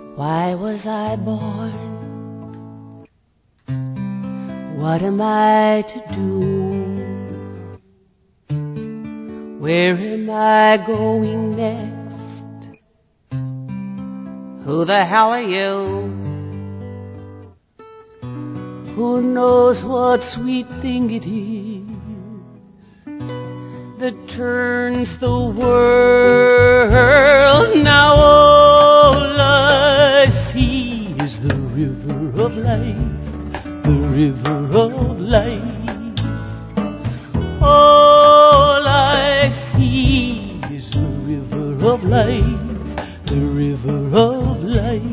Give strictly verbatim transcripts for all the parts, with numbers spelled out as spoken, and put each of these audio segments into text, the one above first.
Why was I born? What am I to do? Where am I going next? Who the hell are you? Who knows what sweet thing it is that turns the world? Now all I see is the river of life, the river of life. All I see is the river of life, the river of life.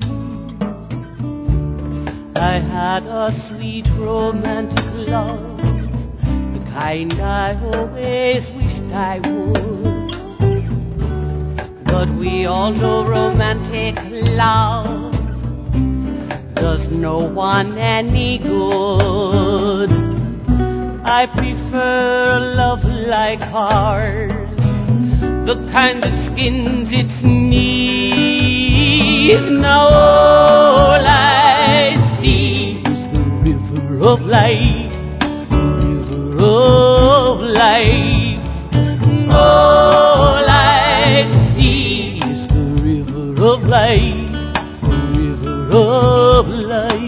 I had a sweet romantic love, the kind I always wished I would. But we all know romantic love does no one any good. I prefer a love like ours, the kind that skins its knees. Now all I see is the river of life, the river of life. All I see is the river of life, the river of life.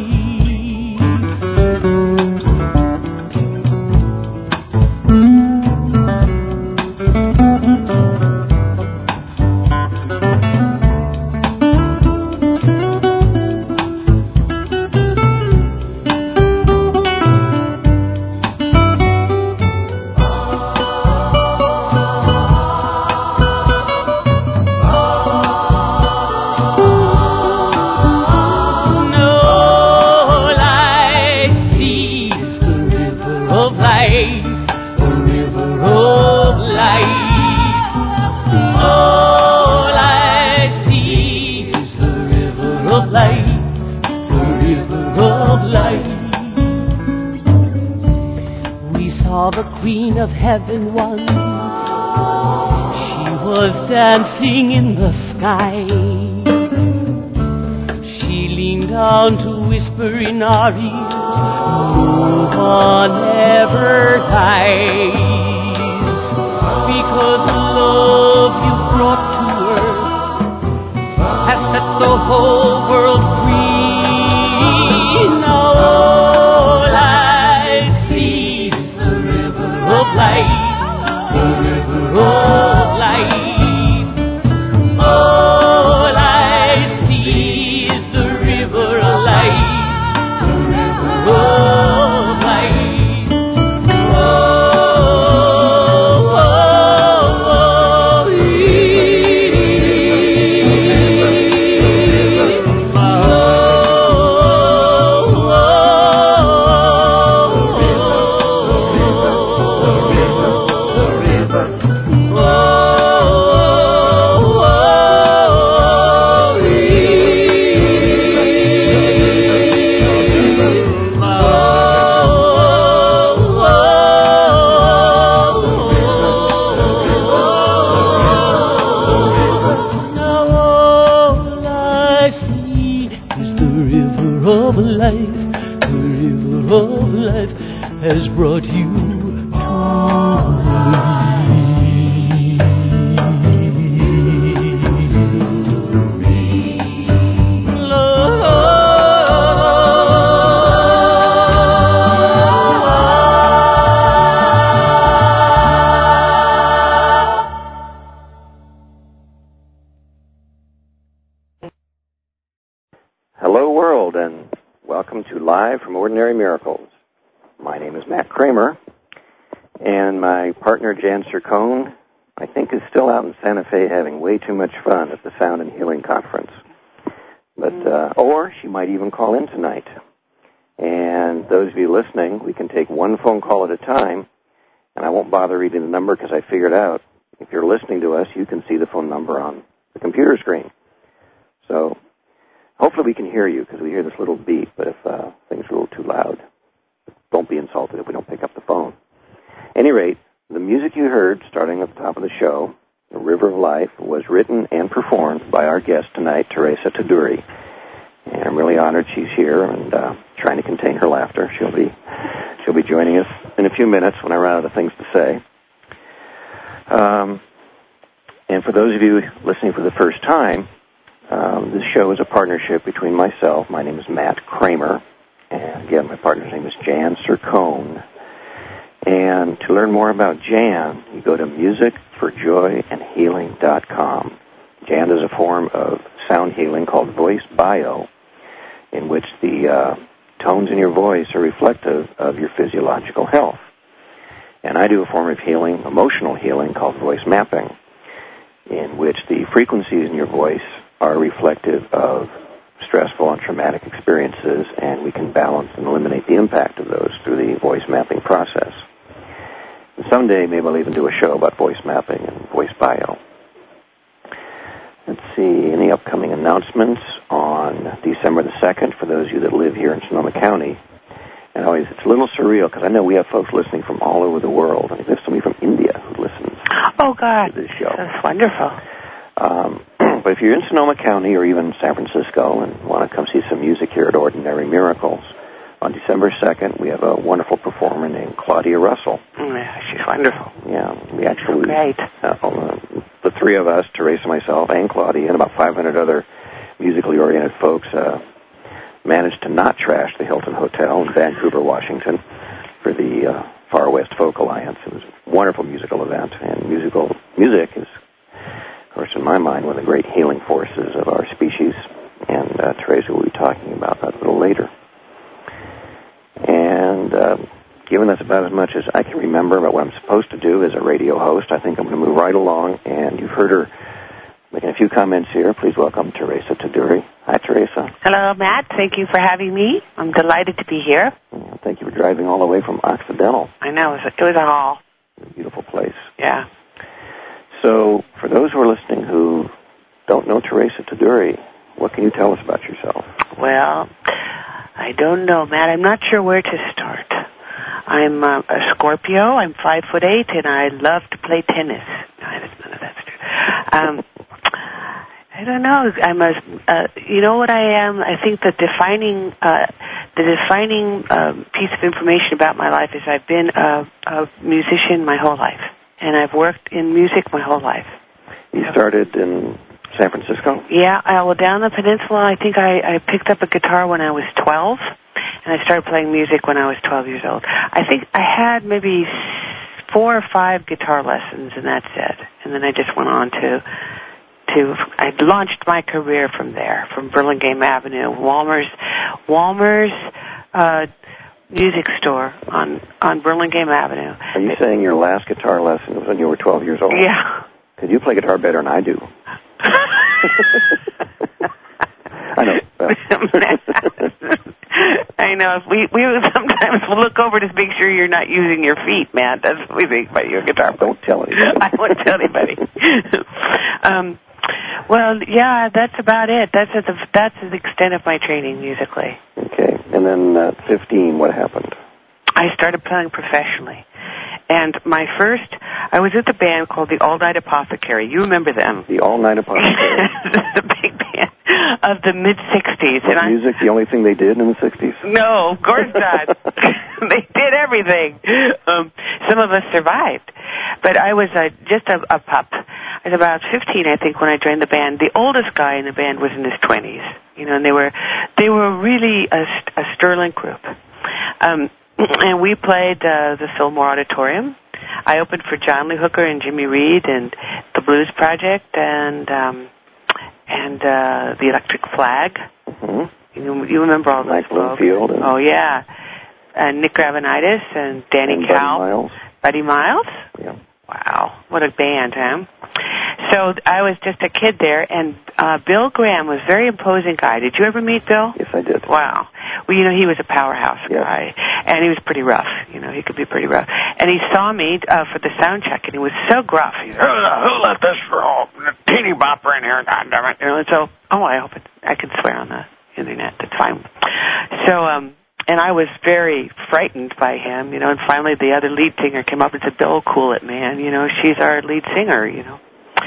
Queen of heaven once, she was dancing in the sky. She leaned down to whisper in our ears, no one ever dies. Because the love you brought to earth has set the whole world free. Now all I see is the river of life, the river of life. All I see is the river of life, the river of life. Oh, oh, oh, ee. Oh, has brought you to Hello, world, and welcome to Live from Ordinary Miracles. My name is Matt Kramer, and my partner Jan Sircone, I think, is still out in Santa Fe having way too much fun at the Sound and Healing Conference. But uh, or she might even call in tonight. And those of you listening, we can take one phone call at a time, and I won't bother reading the number because I figured out if you're listening to us, you can see the phone number on the computer screen. So hopefully we can hear you because we hear this little beep, but if uh, things are a little too loud, don't be insulted if we don't pick up the phone. At any rate, the music you heard starting at the top of the show The River of Life, was written and performed by our guest tonight, Teresa Taduri. And I'm really honored she's here and uh, trying to contain her laughter. She'll be she'll be joining us in a few minutes when I run out of things to say. Um, and for those of you listening for the first time, um, this show is a partnership between myself. My name is Matt Kramer. And again, my partner's name is Jan Sircone. And to learn more about Jan, you go to music for joy and healing dot com. Jan is a form of sound healing called Voice Bio, in which the uh, tones in your voice are reflective of your physiological health. And I do a form of healing, emotional healing, called Voice Mapping, in which the frequencies in your voice are reflective of stressful and traumatic experiences, and we can balance and eliminate the impact of those through the voice mapping process. And someday, maybe I'll even do a show about voice mapping and voice bio. Let's see, any upcoming announcements on December the second for those of you that live here in Sonoma County. And always, it's a little surreal because I know we have folks listening from all over the world. I think there's somebody from India who listens oh, God. to this show. That's wonderful. Um, but if you're in Sonoma County or even San Francisco and want to come see some music here at Ordinary Miracles, on December second, we have a wonderful performer named Claudia Russell. Mm, yeah, she's wonderful. Yeah, we actually, Great. Uh, the three of us, Teresa, myself, and Claudia, and about five hundred other musically oriented folks, uh, managed to not trash the Hilton Hotel in Vancouver, Washington, for the uh, Far West Folk Alliance. It was a wonderful musical event, and musical music is, of course, in my mind, one of the great healing forces of our species, and uh, Teresa will be talking about that a little later. And uh, given that's about as much as I can remember about what I'm supposed to do as a radio host, I think I'm going to move right along. And you've heard her making a few comments here. Please welcome Teresa Taduri. Hi, Teresa. Hello, Matt. Thank you for having me. I'm delighted to be here. Yeah, thank you for driving all the way from Occidental. I know. It was a, it was a haul. A beautiful place. Yeah. So for those who are listening who don't know Teresa Taduri, what can you tell us about yourself? Well, I don't know, Matt. I'm not sure where to start. I'm uh, a Scorpio. I'm five foot eight, and I love to play tennis. No, none of that's true. Um, I don't know. I'm a. Uh, you know what I am? I think the defining, uh, the defining um, piece of information about my life is I've been a, a musician my whole life, and I've worked in music my whole life. You started in San Francisco? Yeah, uh, well, down the peninsula, I think I, I picked up a guitar when I was twelve, and I started playing music when I was twelve years old. I think I had maybe four or five guitar lessons, and that's it. And then I just went on to, to I launched my career from there, from Burlingame Avenue, Walmer's, Walmer's uh, music store on, on Burlingame Avenue. Are you saying your last guitar lesson was when you were twelve years old? Yeah. Because you play guitar better than I do. I know. I know. We we sometimes look over to make sure you're not using your feet, Matt. That's what we think about your guitar. Don't tell anybody. I won't tell anybody. um, well, yeah, that's about it. That's at the that's the extent of my training musically. Okay, and then at uh, fifteen, what happened? I started playing professionally. And my first, I was with a band called the All Night Apothecary. You remember them? The All Night Apothecary. The big band of the mid-sixties. Was and music I, the only thing they did in the sixties? No, of course not. They did everything. Um, some of us survived. But I was uh, just a, a pup. I was about fifteen, I think, when I joined the band. The oldest guy in the band was in his twenties. You know, and they were, they were really a, a sterling group. Um, And we played uh, the Fillmore Auditorium. I opened for John Lee Hooker and Jimmy Reed and the Blues Project and um, and uh, the Electric Flag. Mm-hmm. You, you remember all those Mike folks? Bloomfield. And oh, yeah. And Nick Gravenitis and Danny and Cowell. Buddy Miles. Buddy Miles? Yeah. Wow. What a band, huh? So I was just a kid there, and uh, Bill Graham was a very imposing guy. Did you ever meet Bill? Yes, I did. Wow. Well, you know, he was a powerhouse yeah. guy, and he was pretty rough. You know, he could be pretty rough. And he saw me uh, for the sound check, and he was so gruff. He said, who let this girl, teeny bopper in here, goddammit? You know, and so, oh, I hope it, I can swear on the internet. That's fine. So, um, and I was very frightened by him, you know, and finally the other lead singer came up and said, Bill, cool it, man. You know, she's our lead singer, you know.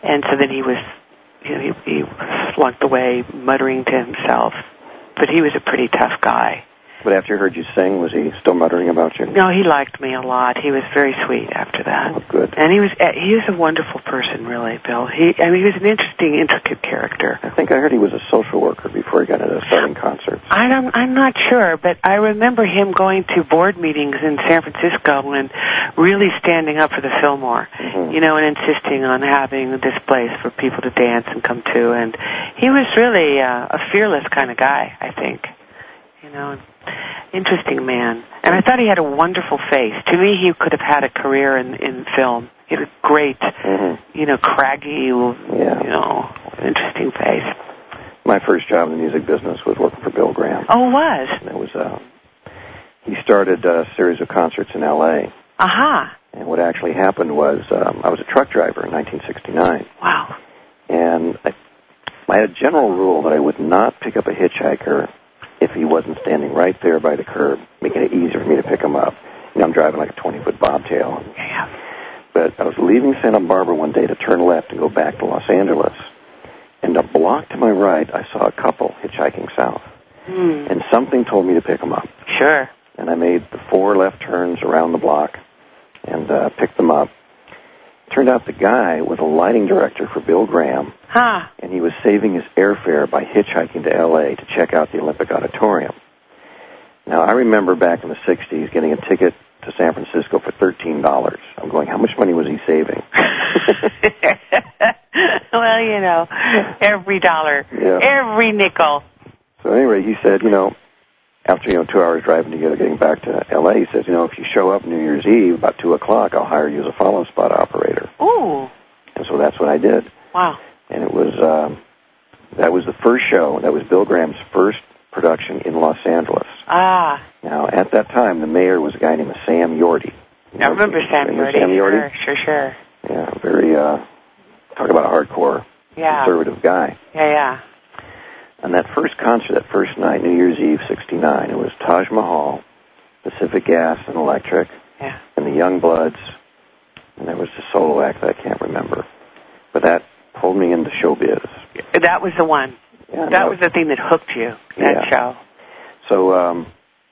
And so then he was, you know, he, he slunked away, muttering to himself. But he was a pretty tough guy. But after he heard you sing, was he still muttering about you? No, he liked me a lot. He was very sweet after that. Oh, good. And he was he was a wonderful person, really, Bill. He I mean, he was an interesting, intricate character. I think I heard he was a social worker before he got into starting concerts. I don't, I'm not sure, but I remember him going to board meetings in San Francisco and really standing up for the Fillmore, mm-hmm. you know, and insisting on having this place for people to dance and come to. And he was really uh, a fearless kind of guy, I think. You know, interesting man. And I thought he had a wonderful face. To me, he could have had a career in, in film. He had a great, mm-hmm. you know, craggy, yeah. you know, interesting face. My first job in the music business was working for Bill Graham. Oh, it was? And it was, uh, he started a series of concerts in L A. Aha. Uh-huh. And what actually happened was um, I was a truck driver in nineteen sixty-nine. Wow. And I, I had a general rule that I would not pick up a hitchhiker if he wasn't standing right there by the curb, making it easier for me to pick him up. You know, I'm driving like a twenty-foot bobtail. And, yeah. But I was leaving Santa Barbara one day to turn left and go back to Los Angeles. And a block to my right, I saw a couple hitchhiking south. Mm. And something told me to pick them up. Sure. And I made the four left turns around the block and uh, picked them up. Turned out the guy was a lighting director for Bill Graham. Huh. And he was saving his airfare by hitchhiking to L A to check out the Olympic Auditorium. Now, I remember back in the sixties getting a ticket to San Francisco for thirteen dollars. I'm going, how much money was he saving? Well, you know, every dollar, yeah. every nickel. So anyway, he said, you know, after, you know, two hours driving together, getting back to L A, he says, you know, if you show up New Year's Eve about two o'clock, I'll hire you as a follow spot operator. Ooh. And so that's what I did. Wow. And it was, um, that was the first show. That was Bill Graham's first production in Los Angeles. Ah. Now, at that time, the mayor was a guy named Sam Yorty. You I remember Sam Yorty. Sam Yorty? Sure, sure, sure. Yeah, very, uh, talk about a hardcore yeah. conservative guy. Yeah, yeah. And that first concert, that first night, New Year's Eve, sixty-nine, it was Taj Mahal, Pacific Gas and Electric, yeah. and the Youngbloods, and there was a solo act that I can't remember. But that pulled me into showbiz. That was the one. Yeah, that no, was the thing that hooked you, that yeah. show. So um,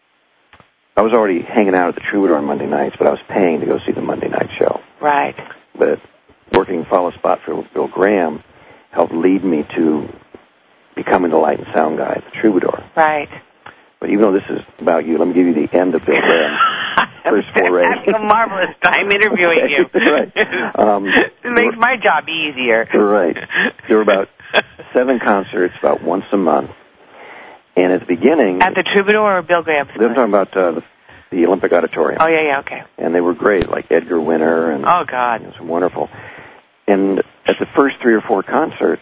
I was already hanging out at the Troubadour on Monday nights, but I was paying to go see the Monday night show. Right. But working follow spot for Bill Graham helped lead me to becoming the light and sound guy at the Troubadour. Right. But even though this is about you, let me give you the end of Bill Graham's first foray. I'm having a marvelous time interviewing you. Right. Um, it makes my job easier. Right. There were about seven concerts, about once a month. And at the beginning... At the Troubadour or Bill Graham's? I'm talking about uh, the, the Olympic Auditorium. Oh, yeah, yeah, okay. And they were great, like Edgar Winter and... Oh, God. It was wonderful. And at the first three or four concerts,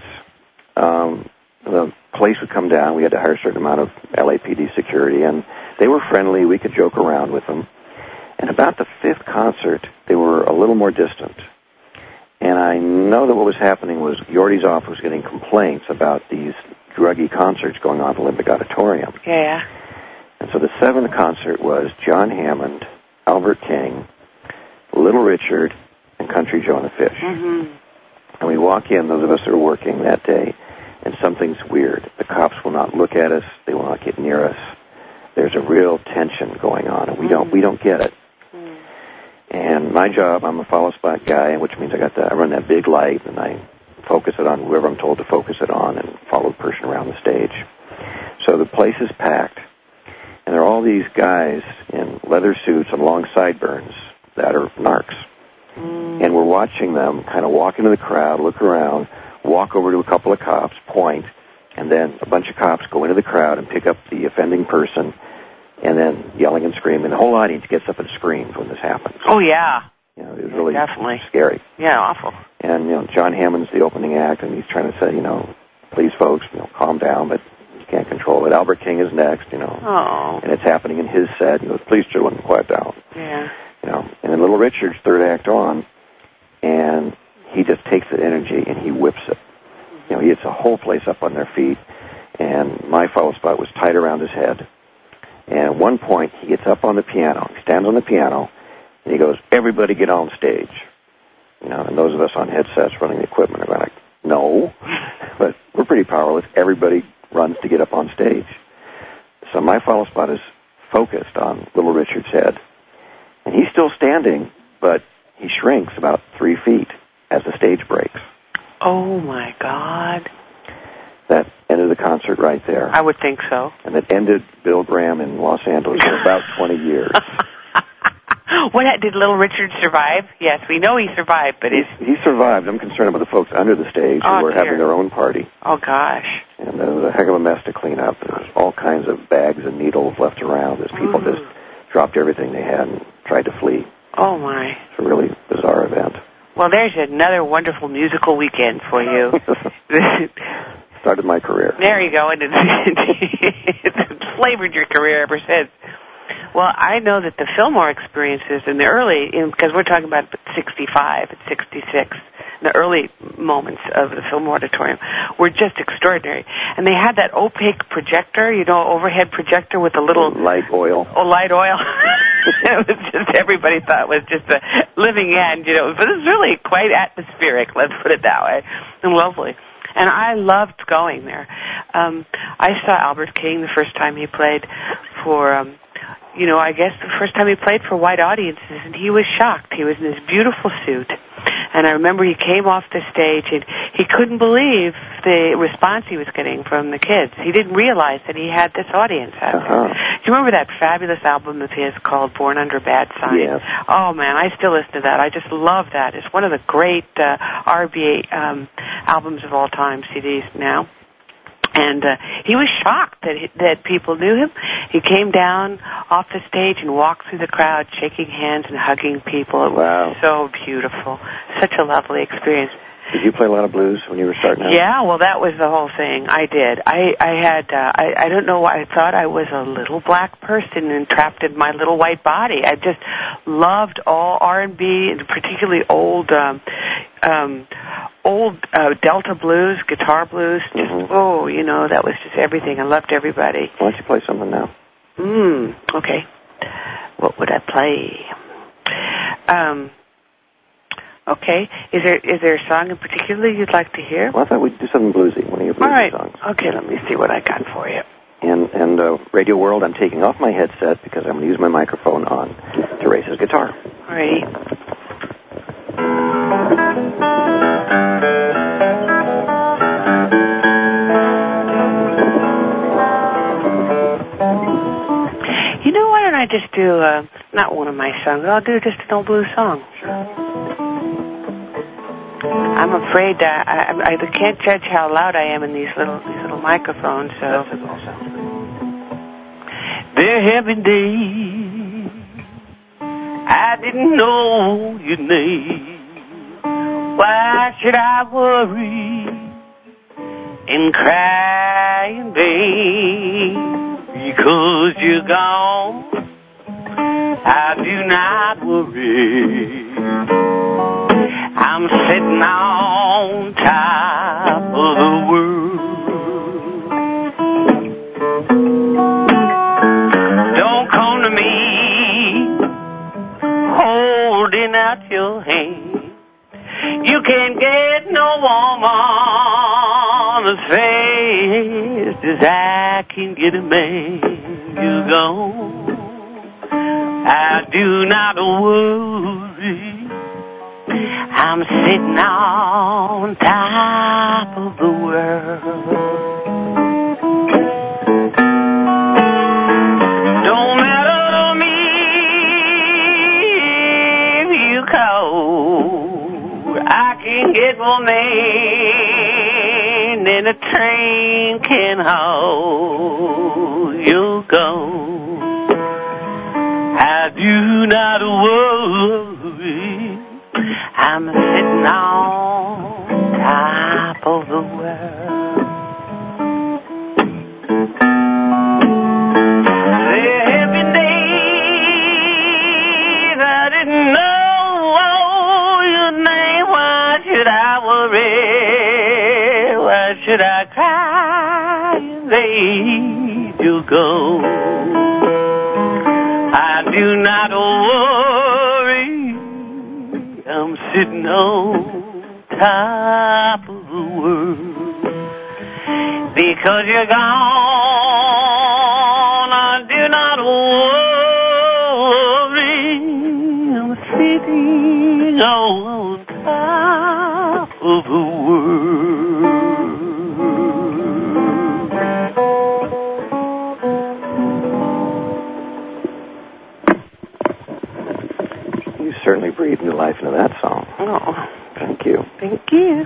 um, the police would come down. We had to hire a certain amount of L A P D security, and they were friendly. We could joke around with them. And about the fifth concert, they were a little more distant. And I know that what was happening was Yorty's office was getting complaints about these druggy concerts going on at the Olympic Auditorium. Yeah. And so the seventh concert was John Hammond, Albert King, Little Richard, and Country Joe and the Fish. Mm-hmm. And we walk in, those of us that are working that day, and something's weird. The cops will not look at us. They will not get near us. There's a real tension going on, and we mm-hmm. don't we don't get it. Mm-hmm. And my job, I'm a follow spot guy, which means I got the, I run that big light, and I focus it on whoever I'm told to focus it on, and follow the person around the stage. So the place is packed, and there are all these guys in leather suits and long sideburns that are narcs. Mm. And we're watching them kind of walk into the crowd, look around, walk over to a couple of cops, point, and then a bunch of cops go into the crowd and pick up the offending person, and then yelling and screaming. The whole audience gets up and screams when this happens. Oh, yeah. You know, it was really Definitely. scary. Yeah, awful. And, you know, John Hammond's the opening act, and he's trying to say, you know, please, folks, you know, calm down, but you can't control it. Albert King is next, you know. Oh. And it's happening in his set. He goes, please, children, quiet down. Yeah. You know, and then Little Richard's third act on, and he just takes the energy and he whips it. You know, he gets the whole place up on their feet, and my follow spot was tied around his head. And at one point, he gets up on the piano, he stands on the piano, and he goes, everybody get on stage. You know, and those of us on headsets running the equipment are going like, no. But we're pretty powerless. Everybody runs to get up on stage. So my follow spot is focused on Little Richard's head. And he's still standing, but he shrinks about three feet as the stage breaks. Oh, my God. That ended the concert right there. I would think so. And it ended Bill Graham in Los Angeles for about twenty years. What, did Little Richard survive? Yes, we know he survived, but is he survived. I'm concerned about the folks under the stage oh, who were dear. having their own party. Oh, gosh. And there was a heck of a mess to clean up. There was all kinds of bags and needles left around as people Ooh. just dropped everything they had and tried to flee. Oh, my. It's a really bizarre event. Well, there's another wonderful musical weekend for you. Started my career. There you go, and it's, it's flavored your career ever since. Well, I know that the Fillmore experiences in the early, because we're talking about sixty-five and sixty-six, the early moments of the Fillmore Auditorium were just extraordinary. And they had that opaque projector, you know, overhead projector with a little... Light oil. Oh, light oil. It was just, everybody thought it was just a living end, you know, but it was really quite atmospheric, let's put it that way, and lovely. And I loved going there. Um, I saw Albert King the first time he played for... Um, you know, I guess the first time he played for white audiences, and he was shocked. He was in this beautiful suit. And I remember he came off the stage, and he couldn't believe the response he was getting from the kids. He didn't realize that he had this audience out there. Uh-huh. Do you remember that fabulous album of his called Born Under Bad Signs? Yes. Oh, man, I still listen to that. I just love that. It's one of the great uh, R B A um, albums of all time, C Ds now. And uh, he was shocked that he, that people knew him. He came down off the stage and walked through the crowd, shaking hands and hugging people. It was wow. so beautiful. Such a lovely experience. Did you play a lot of blues when you were starting out? Yeah, well, that was the whole thing. I did. I, I had, uh, I, I don't know why, I thought I was a little black person entrapped in my little white body. I just loved all R and B, and particularly old, um, um, old uh, Delta blues, guitar blues. Just, mm-hmm. oh, you know, that was just everything. I loved everybody. Why don't you play something now? Mm, okay. What would I play? Um... Okay. Is there is there a song in particular you'd like to hear? Well, I thought we'd do something bluesy, one of your bluesy All right. songs. Okay, let me see what I got for you. And, and uh, Radio World, I'm taking off my headset because I'm going to use my microphone on Teresa's guitar. All righty. You know, why don't I just do, uh, not one of my songs, I'll do just an old blues song. Sure. I'm afraid that I, I, I can't judge how loud I am in these little these little microphones. So That all sounds good. There have been days I didn't know your name. Why should I worry and cry in vain? Because you're gone, I do not worry. I'm sitting on top of the world. Don't come to me holding out your hand. You can't get no woman as fast as I can get a man. You're gone, I do not worry. I'm sitting on top of the world. Don't matter to me if you cold. I can get more man than a train can hold. You'll go. I do not worry. I'm sitting on top of the world. There have been days I didn't know your name. Why should I worry? Why should I cry and leave you go? I do not worry. I'm sitting sitting on top of the world. Because you're gone, I do not worry. I'm sitting on top of the world. You certainly breathed new life into that song. Oh, thank you. Thank you.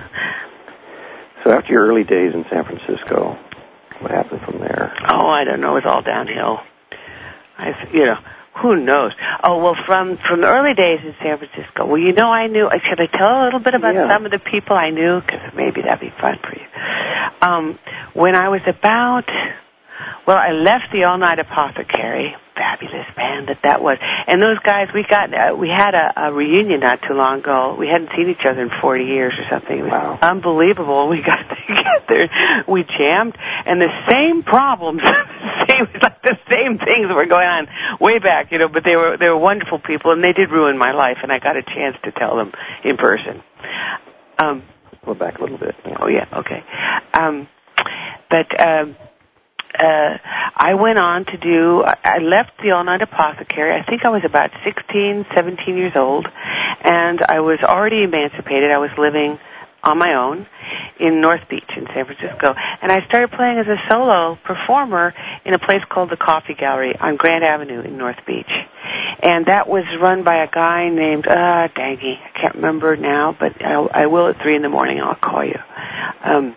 So after your early days in San Francisco, what happened from there? Oh, I don't know. It's all downhill. I, you know, who knows? Oh, well, from from the early days in San Francisco, well, you know, I knew. Should I tell a little bit about yeah. some of the people I knew? Because maybe that'd be fun for you. Um, when I was about, well, I left the All Night Apothecary. Fabulous band that that was. And those guys, we got, uh, we had a, a reunion not too long ago. We hadn't seen each other in forty years or something. It was wow. unbelievable. We got together, we jammed, and the same problems, the same, like the same things were going on way back, you know, but they were, they were wonderful people, and they did ruin my life, and I got a chance to tell them in person. Um, Go back a little bit. Yeah. Oh, yeah, okay. Um, but, um, Uh, I went on to do, I left the All Night Apothecary. I think I was about sixteen, seventeen years old, and I was already emancipated. I was living on my own in North Beach in San Francisco, and I started playing as a solo performer in a place called the Coffee Gallery on Grand Avenue in North Beach. And that was run by a guy named, uh, Dangy, I can't remember now, but I, I will at three in the morning, I'll call you. Um,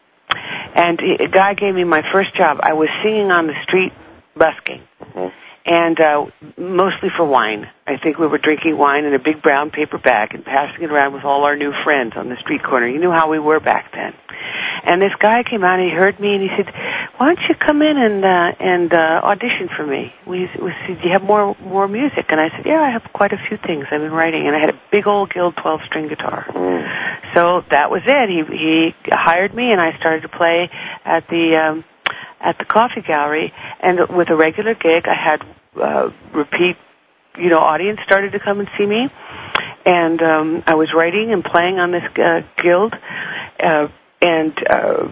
And a guy gave me my first job. I was singing on the street busking, mm-hmm. and uh, mostly for wine. I think we were drinking wine in a big brown paper bag and passing it around with all our new friends on the street corner. You knew how we were back then. And this guy came out, and he heard me, and he said, why don't you come in and uh, and uh, audition for me? We, we said, do you have more more music? And I said, yeah, I have quite a few things I've been writing. And I had a big old Guild twelve-string guitar. Mm. So that was it. He he hired me, and I started to play at the um, at the Coffee Gallery. And with a regular gig, I had uh, repeat, you know, audience started to come and see me. And um, I was writing and playing on this uh, Guild. Uh, And, uh,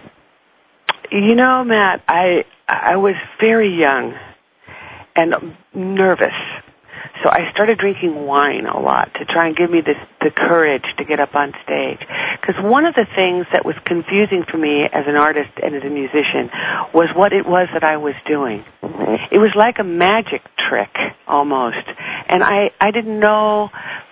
you know, Matt, I I was very young and nervous. So I started drinking wine a lot to try and give me this, the courage to get up on stage. Because one of the things that was confusing for me as an artist and as a musician was what it was that I was doing. It was like a magic trick, almost. And I, I didn't know...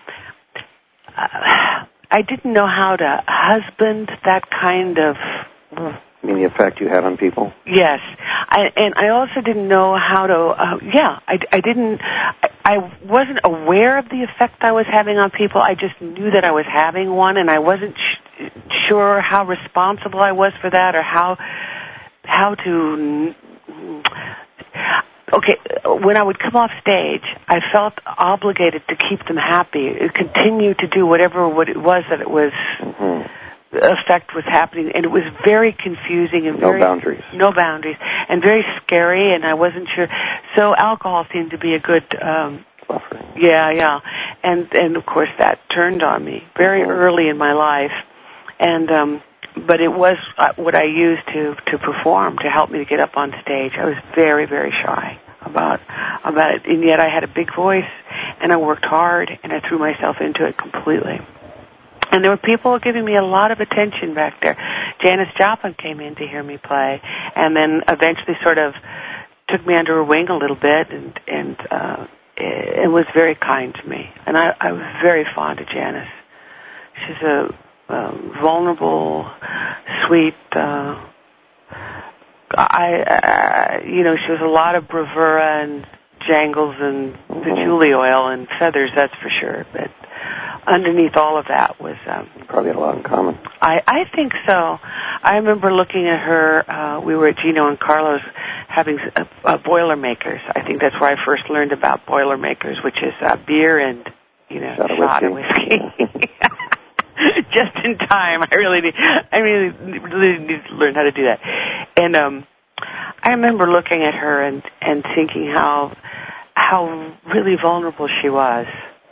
Uh, I didn't know how to husband that kind of... You mean the effect you had on people? Yes. I, and I also didn't know how to... Uh, yeah, I, I didn't... I, I wasn't aware of the effect I was having on people. I just knew that I was having one, and I wasn't sh- sure how responsible I was for that or how how to... Okay, when I would come off stage, I felt obligated to keep them happy, continue to do whatever what it was that it was, mm-hmm. effect was happening, and it was very confusing and very... No boundaries. No boundaries, and very scary, and I wasn't sure. So alcohol seemed to be a good... Um, Buffering. Yeah, yeah, and, and of course that turned on me very mm-hmm. early in my life, and... Um, But it was what I used to, to perform, to help me to get up on stage. I was very, very shy about about it, and yet I had a big voice, and I worked hard, and I threw myself into it completely. And there were people giving me a lot of attention back there. Janis Joplin came in to hear me play, and then eventually sort of took me under her wing a little bit, and and uh, and was very kind to me. And I, I was very fond of Janis. She's a Um, vulnerable, sweet. Uh, I, uh, you know, she was a lot of bravura and jangles and patchouli oil and feathers, that's for sure. But underneath all of that was... Um, Probably had a lot in common. I, I think so. I remember looking at her, uh, we were at Gino and Carlo's having uh, uh, Boilermakers. I think that's where I first learned about Boilermakers, which is uh, beer and, you know, shot, shot of whiskey. Just in time. I really need, I really, really need to learn how to do that. And um, I remember looking at her and, and thinking how how really vulnerable she was.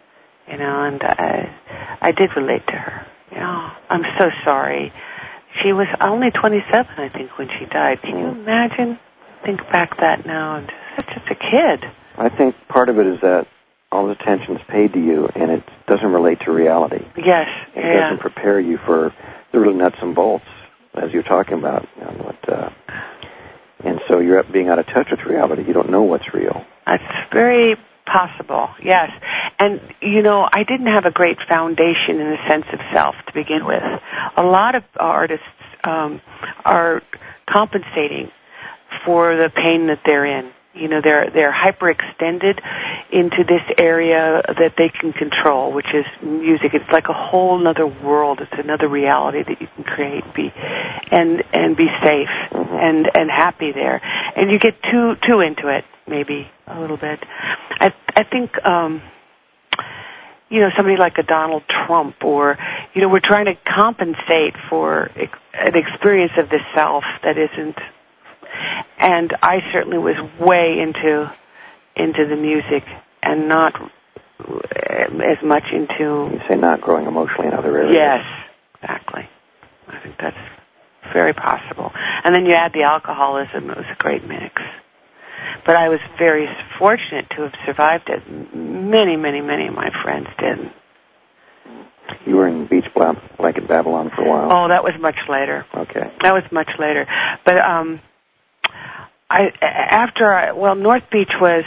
you know, and I, I did relate to her. You know, I'm so sorry. She was only twenty-seven, I think, when she died. Can you imagine? Think back that now, and just, just a kid. I think part of it is that all this attention is paid to you, and it doesn't relate to reality. Yes, it yeah. doesn't prepare you for the real nuts and bolts, as you're talking about. You know, what, uh, and so you're being out of touch with reality. You don't know what's real. That's very possible, yes. And, you know, I didn't have a great foundation in the sense of self to begin with. A lot of artists um, are compensating for the pain that they're in. You know, they're they're hyperextended into this area that they can control, which is music. It's like a whole other world. It's another reality that you can create, be and and be safe and and happy there. And you get too too into it, maybe a little bit. I I think um, you know, somebody like a Donald Trump, or you know, we're trying to compensate for ex- an experience of the self that isn't. And I certainly was way into into the music and not as much into... You say not growing emotionally in other areas. Yes, exactly. I think that's very possible. And then you add the alcoholism, it was a great mix. But I was very fortunate to have survived it. Many, many, many of my friends didn't. You were in Beach Blanket Babylon for a while. Oh, that was much later. Okay. That was much later. But... um I, after I, well, North Beach was,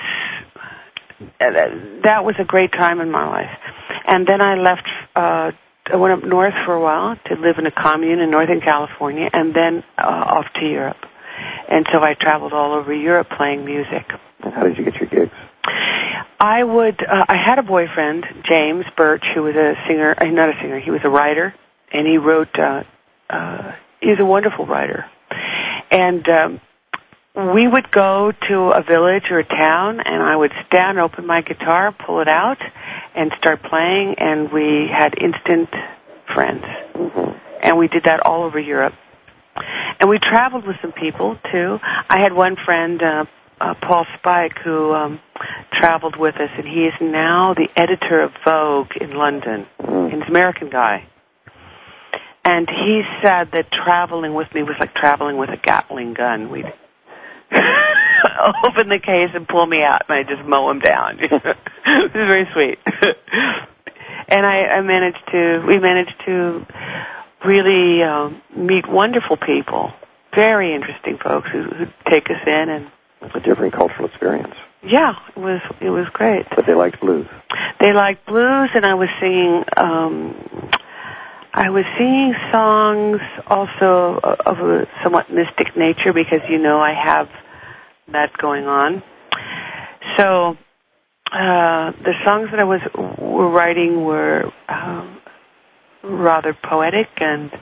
that was a great time in my life. And then I left, uh, I went up north for a while to live in a commune in Northern California, and then uh, off to Europe. And so I traveled all over Europe playing music. And how did you get your gigs? I would, uh, I had a boyfriend, James Birch, who was a singer, uh, not a singer, he was a writer, and he wrote, uh, uh, he's a wonderful writer. And, um, we would go to a village or a town, and I would stand, open my guitar, pull it out, and start playing, and we had instant friends. Mm-hmm. And we did that all over Europe. And we traveled with some people, too. I had one friend, uh, uh, Paul Spike, who um, traveled with us, and he is now the editor of Vogue in London. Mm-hmm. He's an American guy. And he said that traveling with me was like traveling with a Gatling gun. We'd open the case and pull me out, and I just mow him down. It was very sweet. And I, I managed to, we managed to really um, meet wonderful people, very interesting folks who who'd take us in, and it's a different cultural experience. Yeah, it was it was great. But they liked blues. They liked blues, and I was singing. Um, I was singing songs also of a somewhat mystic nature, because, you know, I have that going on. So uh, the songs that I was were writing were uh, rather poetic, and,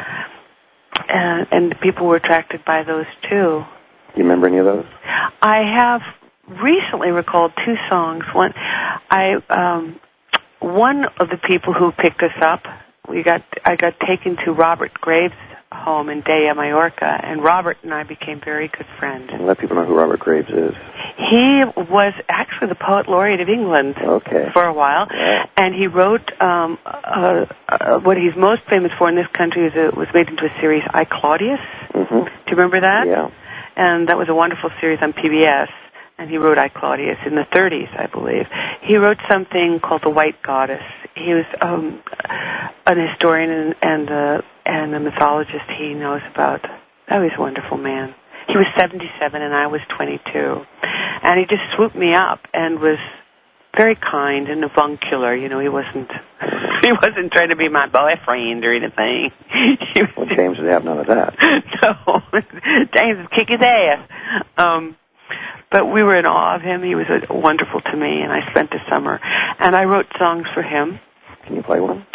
and and people were attracted by those too. Do you remember any of those? I have recently recalled two songs. One, I um, one of the people who picked us up. We got I got taken to Robert Graves' home in Dea, Majorca, and Robert and I became very good friends. And let people know who Robert Graves is. He was actually the poet laureate of England okay. for a while, wow. and he wrote um, uh, uh, what he's most famous for in this country is it was made into a series, I, Claudius. Mm-hmm. Do you remember that? Yeah. And that was a wonderful series on P B S. And he wrote I, Claudius in the thirties, I believe. He wrote something called The White Goddess. He was um, an historian and and, uh, and a mythologist he knows about. Oh, he's a wonderful man. He was seventy-seven and I was twenty-two. And he just swooped me up and was very kind and avuncular. You know, he wasn't he wasn't trying to be my boyfriend or anything. Well, James would have none of that. No, James would kick his ass. Um, But we were in awe of him. He was uh, wonderful to me, and I spent the summer. And I wrote songs for him. Can you play one?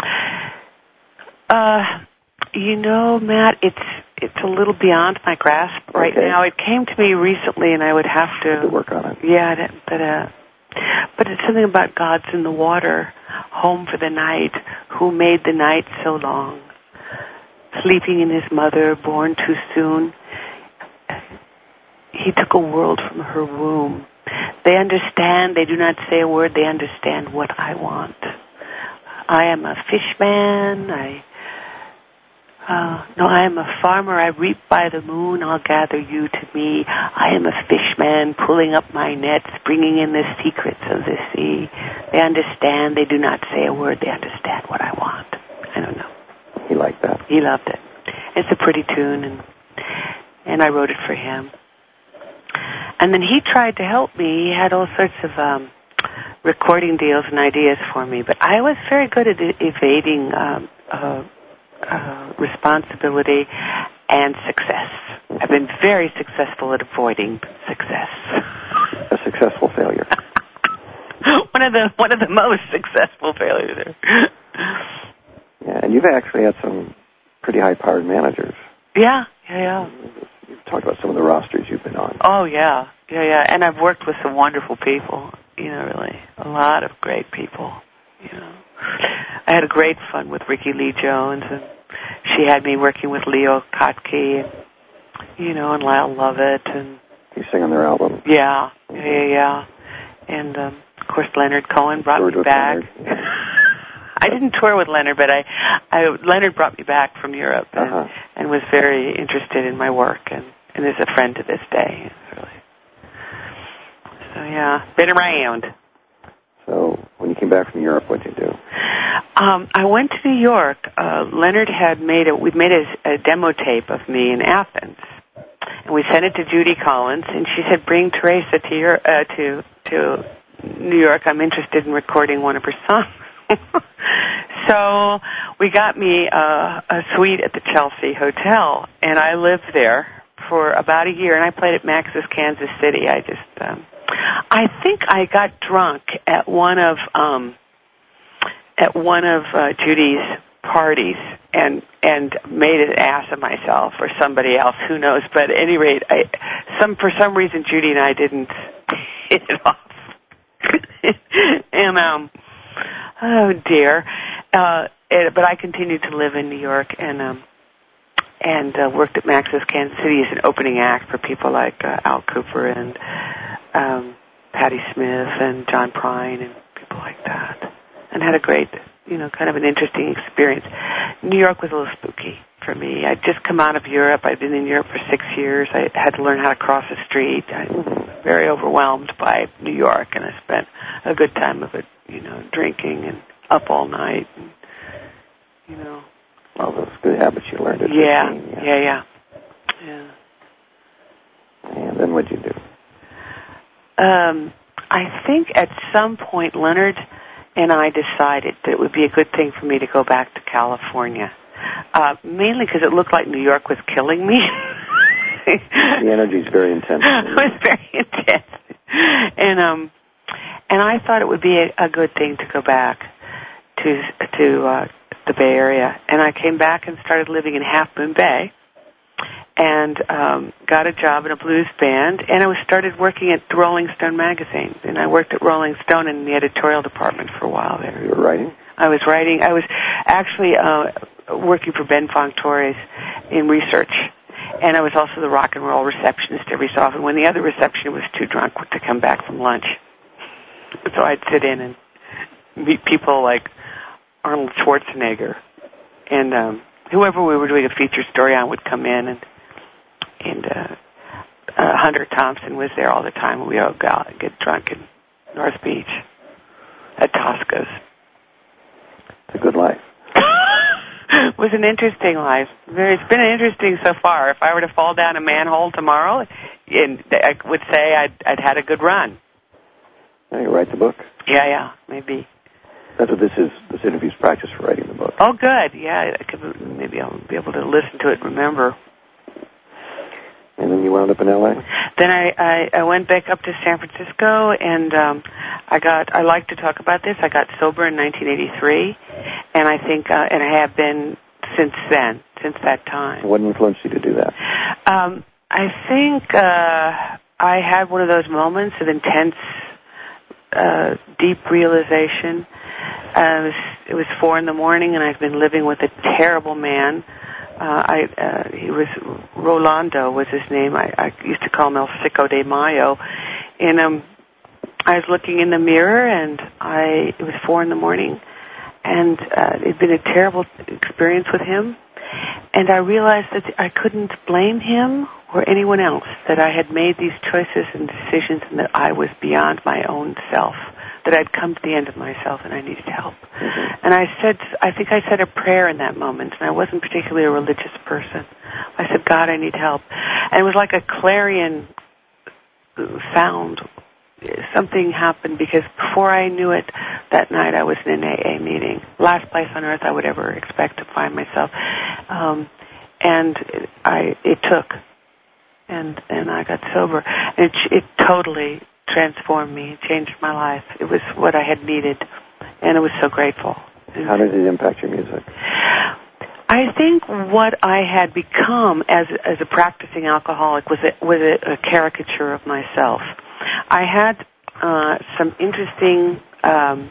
Uh, you know, Matt, it's it's a little beyond my grasp right okay. now. It came to me recently, and I would have to, to work on it. Yeah, but uh, but it's something about God's in the water, home for the night, who made the night so long, sleeping in his mother, born too soon. He took a world from her womb. They understand. They do not say a word. They understand what I want. I am a fishman. I uh, no, I am a farmer. I reap by the moon. I'll gather you to me. I am a fishman, pulling up my nets, bringing in the secrets of the sea. They understand. They do not say a word. They understand what I want. I don't know. He liked that. He loved it. It's a pretty tune, and and I wrote it for him. And then he tried to help me. He had all sorts of um, recording deals and ideas for me, but I was very good at evading um, uh, uh, responsibility and success. I've been very successful at avoiding success. A successful failure. one of the one of the most successful failures there. Yeah, and you've actually had some pretty high-powered managers. Yeah, yeah, yeah. You've talked about some of the rosters you've been on. Oh, yeah, yeah, yeah. And I've worked with some wonderful people, you know, really. A lot of great people, you know. I had a great fun with Ricky Lee Jones, and she had me working with Leo Kottke, and, you know, and Lyle Lovett. And you sing on their album. Yeah, yeah, yeah, yeah. And, um, of course, Leonard Cohen brought Toured me with back. Leonard, yeah. I didn't tour with Leonard, but I, I Leonard brought me back from Europe and, uh-huh. and was very interested in my work, and, and is a friend to this day. Really. So yeah, been around. So when you came back from Europe, what did you do? Um, I went to New York. Uh, Leonard had made a we'd made a, a demo tape of me in Athens, and we sent it to Judy Collins, and she said, "Bring Teresa to your uh, to to New York. I'm interested in recording one of her songs." So we got me uh, a suite at the Chelsea Hotel, and I lived there for about a year, and I played at Max's Kansas City. I just, um, I think I got drunk at one of um, at one of uh, Judy's parties, and and made an ass of myself or somebody else, who knows? But at any rate, I, some for some reason Judy and I didn't hit it off, and um. Oh dear, uh, it, but I continued to live in New York and um, and uh, worked at Max's Kansas City as an opening act for people like uh, Al Cooper and um, Patti Smith and John Prine and people like that, and had a great, you know, kind of an interesting experience. New York was a little spooky for me. I'd just come out of Europe. I'd been in Europe for six years. I had to learn how to cross the street. I was very overwhelmed by New York, and I spent a good time of it, you know, drinking and up all night, and, you know. All those good habits you learned at yeah, fifteen. Yeah, yeah, yeah, yeah. And then what'd you do? Um, I think at some point Leonard and I decided that it would be a good thing for me to go back to California, uh, mainly because it looked like New York was killing me. The energy's very intense. It was very intense, and um, and I thought it would be a, a good thing to go back to to uh, the Bay Area. And I came back and started living in Half Moon Bay, and um, got a job in a blues band. And I was started working at the Rolling Stone magazine. And I worked at Rolling Stone in the editorial department for a while there. You were writing? I was writing. I was actually uh, working for Ben Fong Torres in research. And I was also the rock and roll receptionist every so often when the other receptionist was too drunk to come back from lunch. So I'd sit in and meet people like Arnold Schwarzenegger, and um, whoever we were doing a feature story on would come in, and and uh, uh, Hunter Thompson was there all the time. And we all go out and get drunk in North Beach at Tosca's. It's a good life. It was an interesting life. Very, it's been interesting so far. If I were to fall down a manhole tomorrow, and I would say I'd, I'd had a good run. Now you write the book? Yeah, yeah, maybe. That's what this is. This interview's practice for writing the book. Oh, good. Yeah, I could, maybe I'll be able to listen to it and remember. And then you wound up in L A? Then I, I, I went back up to San Francisco, and um, I got. I like to talk about this. I got sober in nineteen eighty-three, and I think, uh, and I have been since then, since that time. What influenced you to do that? Um, I think uh, I had one of those moments of intense, uh, deep realization. Uh, it, was, it was four in the morning, and I've been living with a terrible man. Uh, I, uh, he was, Rolando was his name. I, I used to call him El Cico de Mayo. And um, I was looking in the mirror, and I, it was four in the morning, and uh, it'd been a terrible experience with him. And I realized that I couldn't blame him or anyone else, that I had made these choices and decisions and that I was beyond my own self, that I'd come to the end of myself and I needed help. Mm-hmm. And I said, I think I said a prayer in that moment, and I wasn't particularly a religious person. I said, God, I need help. And it was like a clarion sound. Something happened, because before I knew it, that night I was in an A A meeting, last place on earth I would ever expect to find myself. Um, and I, it took, and and I got sober. And it, it totally transformed me, changed my life. It was what I had needed, and I was so grateful. How did it impact your music? I think what I had become as as a practicing alcoholic was a, was a, a caricature of myself. I had uh, some interesting. Um,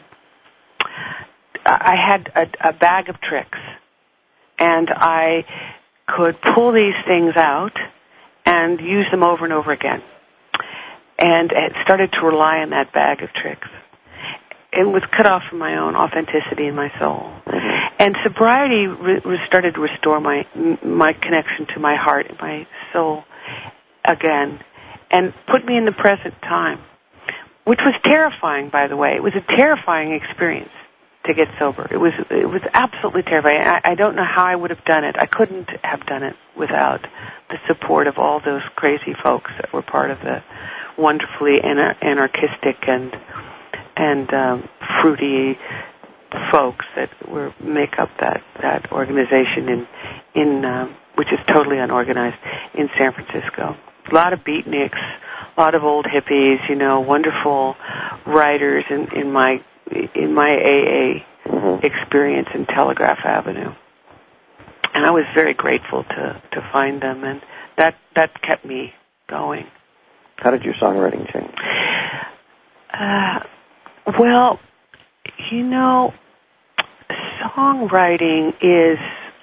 I had a, a bag of tricks, and I could pull these things out and use them over and over again. And it started to rely on that bag of tricks. It was cut off from my own authenticity in my soul. And sobriety re- started to restore my my connection to my heart and my soul again, and put me in the present time, which was terrifying, by the way. It was a terrifying experience to get sober. It was it was absolutely terrifying. I, I don't know how I would have done it. I couldn't have done it without the support of all those crazy folks that were part of the wonderfully anar- anarchistic and and um, fruity folks that were make up that, that organization in in um, which is totally unorganized in San Francisco. A lot of beatniks, a lot of old hippies, you know, wonderful writers in, in my in my A A mm-hmm. experience in Telegraph Avenue. And I was very grateful to, to find them, and that, that kept me going. How did your songwriting change? Uh, well, you know, songwriting is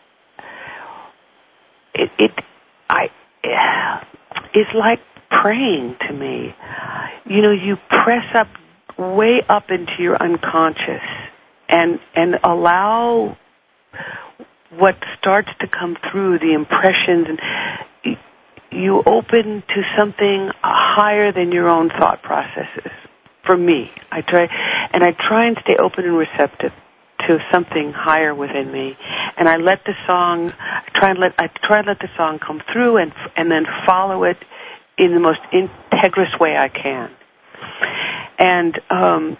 it, it I uh, is like praying to me. You know, you press up way up into your unconscious and and allow what starts to come through, the impressions, and you open to something higher than your own thought processes. For me, I try, and I try and stay open and receptive to something higher within me, and I let the song, I try and let, I try and let the song come through, and and then follow it in the most integrous way I can. And um,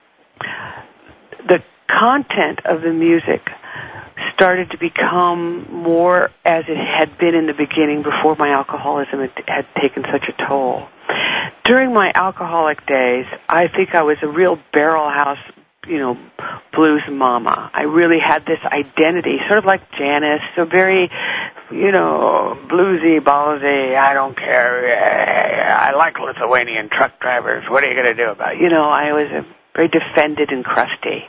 the content of the music started to become more as it had been in the beginning before my alcoholism had, had taken such a toll. During my alcoholic days, I think I was a real barrel house, you know, blues mama. I really had this identity, sort of like Janis, so very, you know, bluesy, ballsy, I don't care, I like Lithuanian truck drivers, what are you going to do about it? You know, I was a very defended and crusty.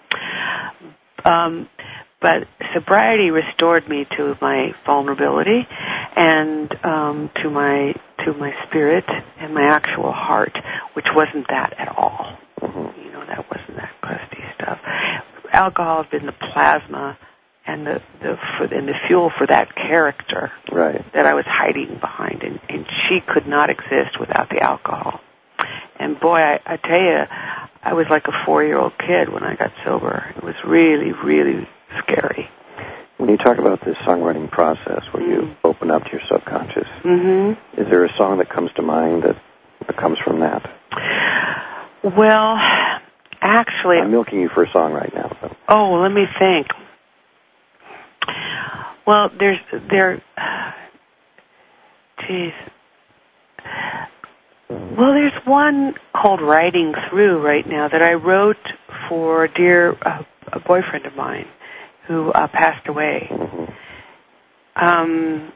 Um, but sobriety restored me to my vulnerability and um, to my to my spirit and my actual heart, which wasn't that at all. You know, that wasn't that crusty stuff. Alcohol had been the plasma and the, the for, and the fuel for that character right. that I was hiding behind, and, and she could not exist without the alcohol. And boy, I, I tell you, I was like a four-year-old kid when I got sober. It was really, really scary. When you talk about this songwriting process where mm-hmm. you open up to your subconscious, mm-hmm. is there a song that comes to mind that, that comes from that? Well, actually... I'm milking you for a song right now. So. Oh, well, let me think. Well, there's... there. Geez. Well, there's one called Riding Through right now that I wrote for a dear uh, a boyfriend of mine who uh, passed away. Mm-hmm. Um,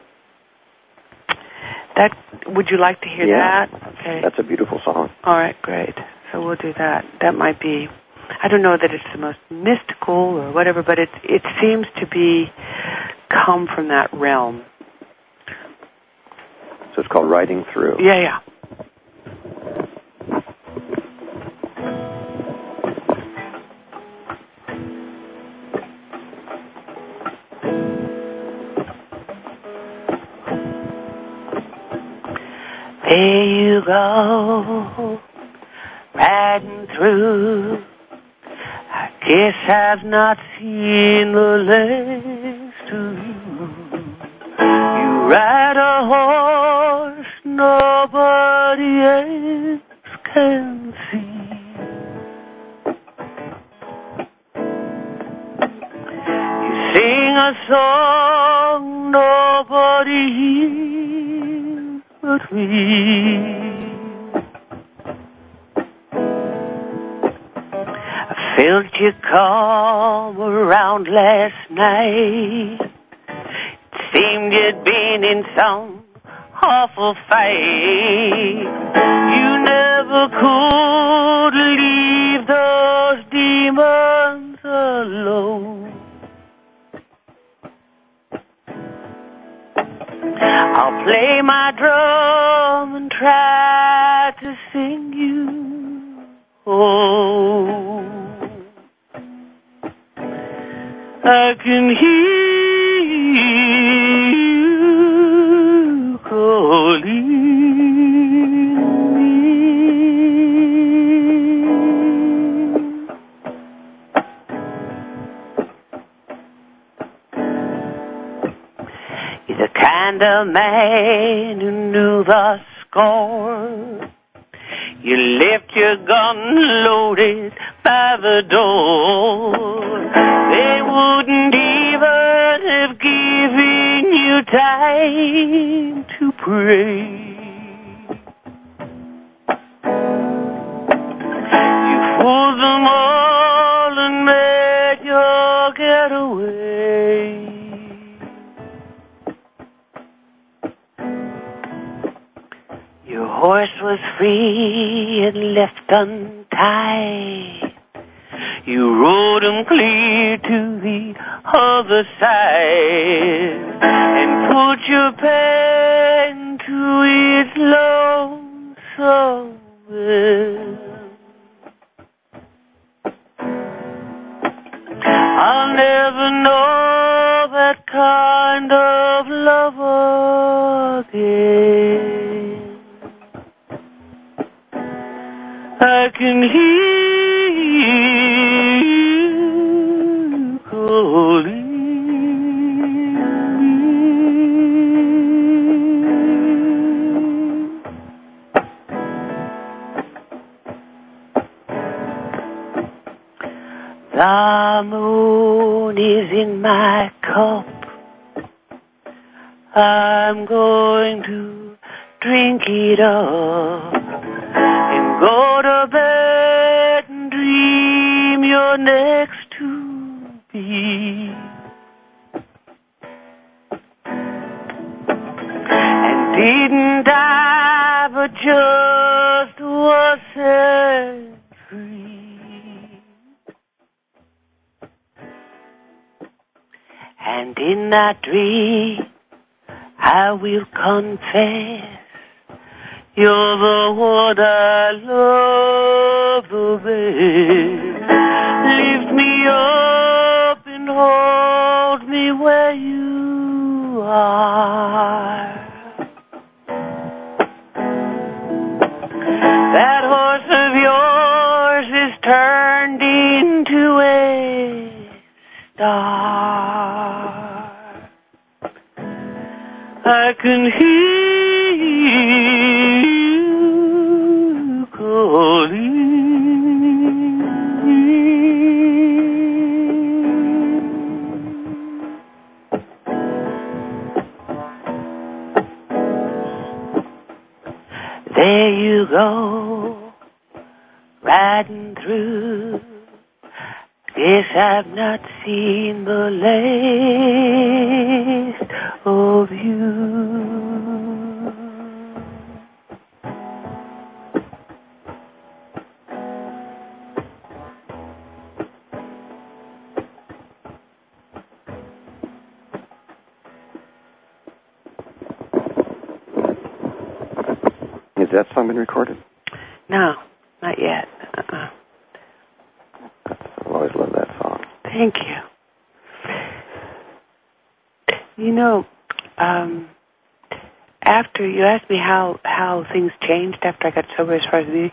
that would you like to hear yeah, that? Okay. That's a beautiful song. All right, great. So we'll do that. That might be, I don't know that it's the most mystical or whatever, but it it seems to be come from that realm. So it's called Riding Through. Yeah, yeah. There you go, riding through. I guess I've not seen the last of you. You ride a horse nobody else can see. You sing a song nobody hears but me. I felt you come around last night. It seemed you'd been in some awful fight. You never could leave those demons alone. I'll play my drum and try to sing you home. I can hear you calling me. You're the kind of man who knew the score. You left your gun loaded by the door. They wouldn't even have given you time to pray. You fooled them all and made your getaway. Your horse was free and left untied. You rode him clear to the other side and put your pen to his lonesome end. I'll never know that kind of love again. I can hear you calling me. The moon is in my cup. I'm going to drink it up and go to bed and dream you're next to me. And didn't die, but just was set free. And in that dream, I will confess you're the one I love the best. Lift me up and hold me where you are. That horse of yours is turned into a star. I can hear you calling me. There you go, riding through. Guess I've not seen the last of you. Has that song been recorded? No, not yet. Uh-uh. I've always loved that song. Thank you. You know, um, after you asked me how, how things changed after I got sober as far as music,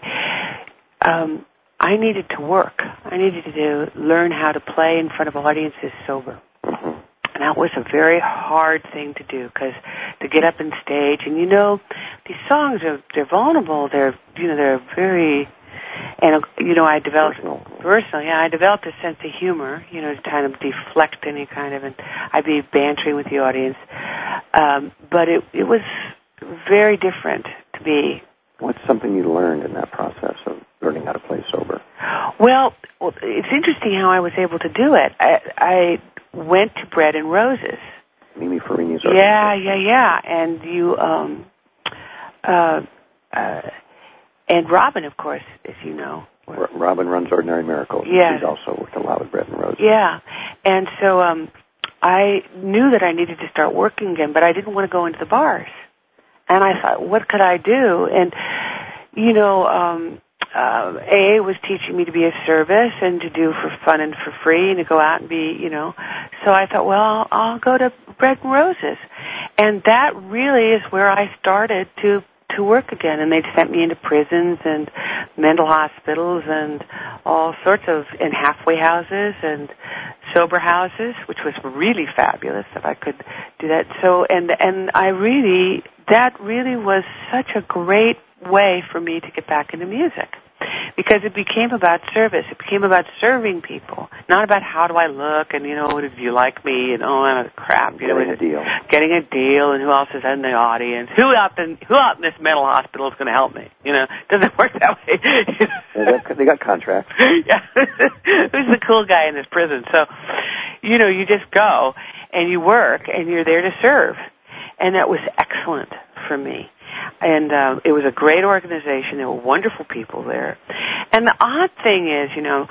um, I needed to work. I needed to learn how to play in front of audiences sober. Mm-hmm. And that was a very hard thing to do, because to get up on stage, and you know, these songs are, they're vulnerable, they're, you know, they're very, and, you know, I developed, personal. personal, yeah, I developed a sense of humor, you know, to kind of deflect any kind of, and I'd be bantering with the audience. Um, but it, it was very different to be. What's something you learned in that process of learning how to play sober? Well, it's interesting how I was able to do it. I, I went to Bread and Roses. Mimi Farini's Yeah, yeah, yeah. And you, um, uh, uh, and Robin, of course, as you know. R- Robin runs Ordinary Miracles. Yeah. She's also worked a lot with Bread and Roses. Yeah. And so um, I knew that I needed to start working again, but I didn't want to go into the bars. And I thought, what could I do? And, you know, um, uh, A A was teaching me to be of service and to do for fun and for free and to go out and be, you know. So I thought, well, I'll, I'll go to Bread and Roses. And that really is where I started to to work again. And they'd sent me into prisons and mental hospitals and all sorts of, and halfway houses and sober houses, which was really fabulous if I could do that. So, and, and I really, that really was such a great way for me to get back into music, because it became about service. It became about serving people, not about how do I look and, you know, do you like me and all that crap. You Getting know, a deal. Getting a deal and who else is in the audience. Who out in, who out in this mental hospital is going to help me? You know, it doesn't work that way. they, got, they got contracts. Yeah. Who's the cool guy in this prison? So, you know, you just go and you work and you're there to serve. And that was excellent for me. And uh, it was a great organization. There were wonderful people there. And the odd thing is, you know,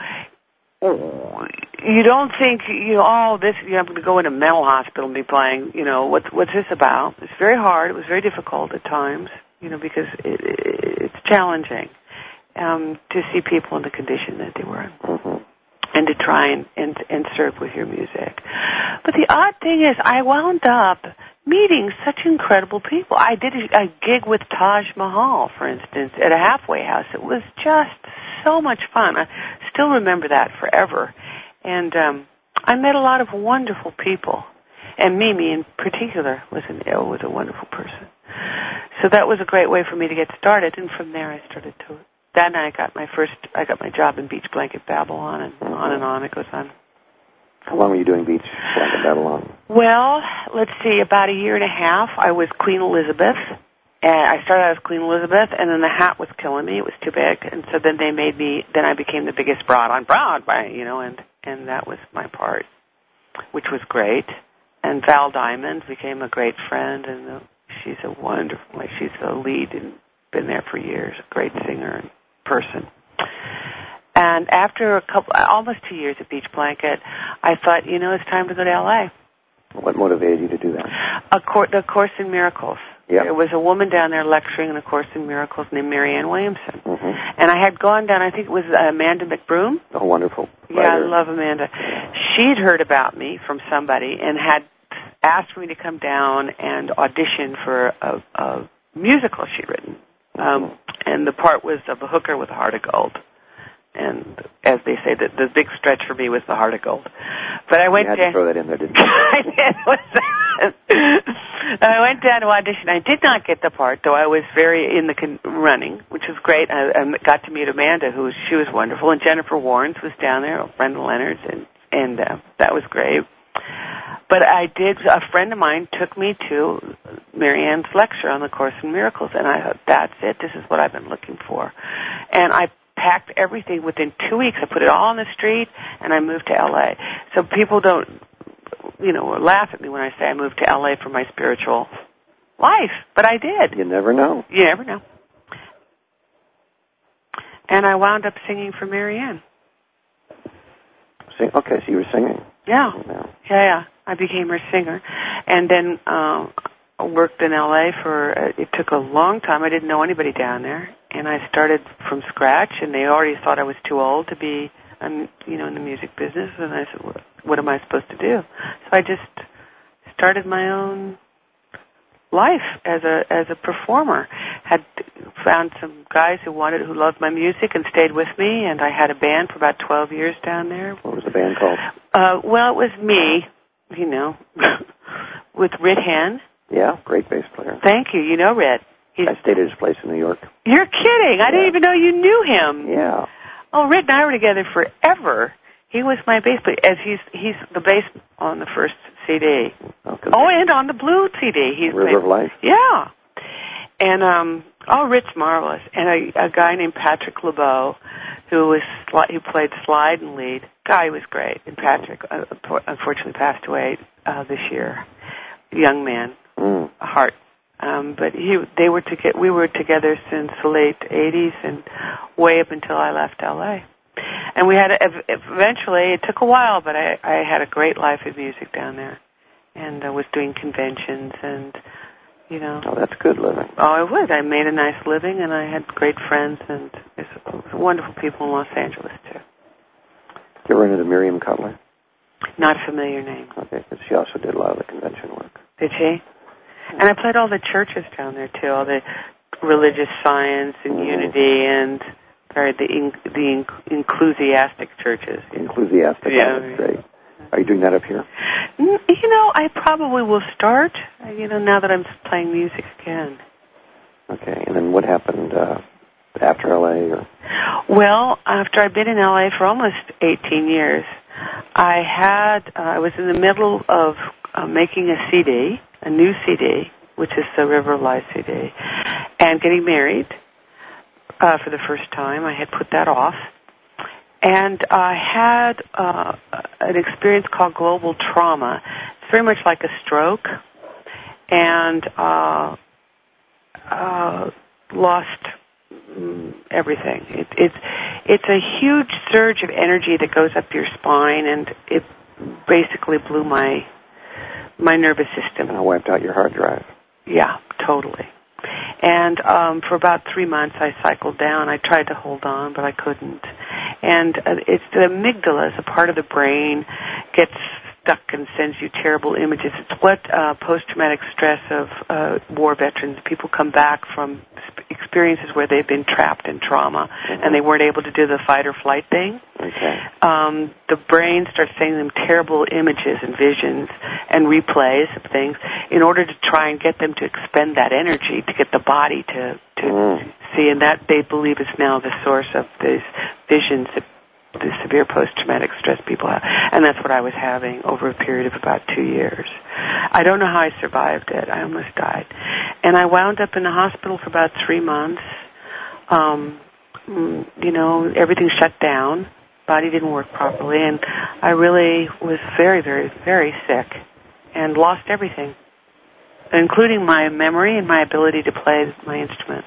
you don't think, you know, oh, this, you know, I'm going to go into a mental hospital and be playing, you know, what's, what's this about? It's very hard. It was very difficult at times, you know, because it, it, it's challenging um, to see people in the condition that they were in. Mm-hmm. And to try and, and, and serve with your music. But the odd thing is, I wound up meeting such incredible people. I did a, a gig with Taj Mahal, for instance, at a halfway house. It was just so much fun. I still remember that forever. And um, I met a lot of wonderful people. And Mimi, in particular, was, an, was a wonderful person. So that was a great way for me to get started. And from there, I started to... Then I got my first, I got my job in Beach Blanket Babylon, and mm-hmm. on and on it goes on. How long were you doing Beach Blanket Babylon? Well, let's see, about a year and a half. I was Queen Elizabeth, and I started out as Queen Elizabeth, and then the hat was killing me. It was too big, and so then they made me, then I became the biggest broad on Broadway, you know, and, and that was my part, which was great. And Val Diamond became a great friend, and uh, she's a wonderful, like she's the lead and been there for years, a great singer and person. And after a couple, almost two years at Beach Blanket, I thought, you know, it's time to go to L A. What motivated you to do that? A cor- the Course in Miracles. Yep. There was a woman down there lecturing in A Course in Miracles named Marianne Williamson. Mm-hmm. And I had gone down, I think it was Amanda McBroom. Oh, wonderful. Yeah, writer. I love Amanda. She'd heard about me from somebody and had asked me to come down and audition for a, a musical she'd written. Um, and the part was of a hooker with a heart of gold. And as they say, the, the big stretch for me was the heart of gold. But I went you had down. to throw that in there, didn't you? I did. What's that? And I went down to audition. I did not get the part, though I was very in the con- running, which was great. I, I got to meet Amanda, who was, she was wonderful, and Jennifer Warnes was down there, Brenda Leonard's, and and uh, that was great. But I did, a friend of mine took me to Marianne's lecture on the Course in Miracles, and I thought, that's it, this is what I've been looking for. And I packed everything within two weeks. I put it all on the street, and I moved to L A. So people don't, you know, laugh at me when I say I moved to L A for my spiritual life, but I did. You never know. You never know. And I wound up singing for Marianne. Sing, okay, so you were singing. Yeah. yeah, yeah, yeah. I became her singer, and then um, I worked in L A for. Uh, it took a long time. I didn't know anybody down there, and I started from scratch. And they already thought I was too old to be, um, you know, in the music business. And I said, "What, what am I supposed to do?" So I just started my own life as a as a performer. Had found some guys who wanted who loved my music and stayed with me, and I had a band for about twelve years down there. What was the band called? Uh, well, it was me, you know, with Rit Hen. Yeah, great bass player. Thank you. You know Rit. He's, I stayed at his place in New York. You're kidding. I yeah. didn't even know you knew him. Yeah. Oh, Rit and I were together forever. He was my bass player, as he's he's the bass on the first C D. Okay. Oh, and on the blue C D. He's River of Life? Yeah. And, um, oh, Rit's marvelous. And a, a guy named Patrick LeBeau, who was, who played slide and lead. Guy was great. And Patrick, uh, unfortunately, passed away uh, this year. Young man, mm. a heart. Um, but he, they were to get, we were together since the late eighties and way up until I left L A. And we had, a, eventually, it took a while, but I, I had a great life of music down there. And I was doing conventions and, you know. Oh, that's good living. Oh, I would. I made a nice living, and I had great friends, and there's wonderful people in Los Angeles, too. Did you ever run into Miriam Cutler? Not a familiar name. Okay, because she also did a lot of the convention work. Did she? And I played all the churches down there, too, all the religious science and mm. unity and or the in, the inclusiastic churches. Inclusiastic, yeah, that's great. Are you doing that up here? You know, I probably will start, you know, now that I'm playing music again. Okay, and then what happened uh, after L A? Or? Well, after I've been in L A for almost eighteen years, I had, uh, I was in the middle of uh, making a C D, a new C D, which is the River of Life C D, and getting married uh, for the first time. I had put that off. And I had uh, an experience called global trauma. It's very much like a stroke, and uh, uh, lost mm, everything. It, it's it's a huge surge of energy that goes up your spine, and it basically blew my my nervous system. And it wiped out your hard drive. Yeah, totally. And um, for about three months, I cycled down. I tried to hold on, but I couldn't. And uh, it's the amygdala, is a part of the brain, gets stuck and sends you terrible images. It's what uh, post-traumatic stress of uh, war veterans, people come back from experiences where they've been trapped in trauma, mm-hmm. and they weren't able to do the fight or flight thing. Okay. Um, the brain starts sending them terrible images and visions and replays of things in order to try and get them to expend that energy to get the body to, to mm. see, and that they believe is now the source of these visions that the severe post-traumatic stress people have. And that's what I was having over a period of about two years. I don't know how I survived it. I almost died. And I wound up in the hospital for about three months. Um, you know, everything shut down. Body didn't work properly. And I really was very, very, very sick and lost everything, including my memory and my ability to play my instrument.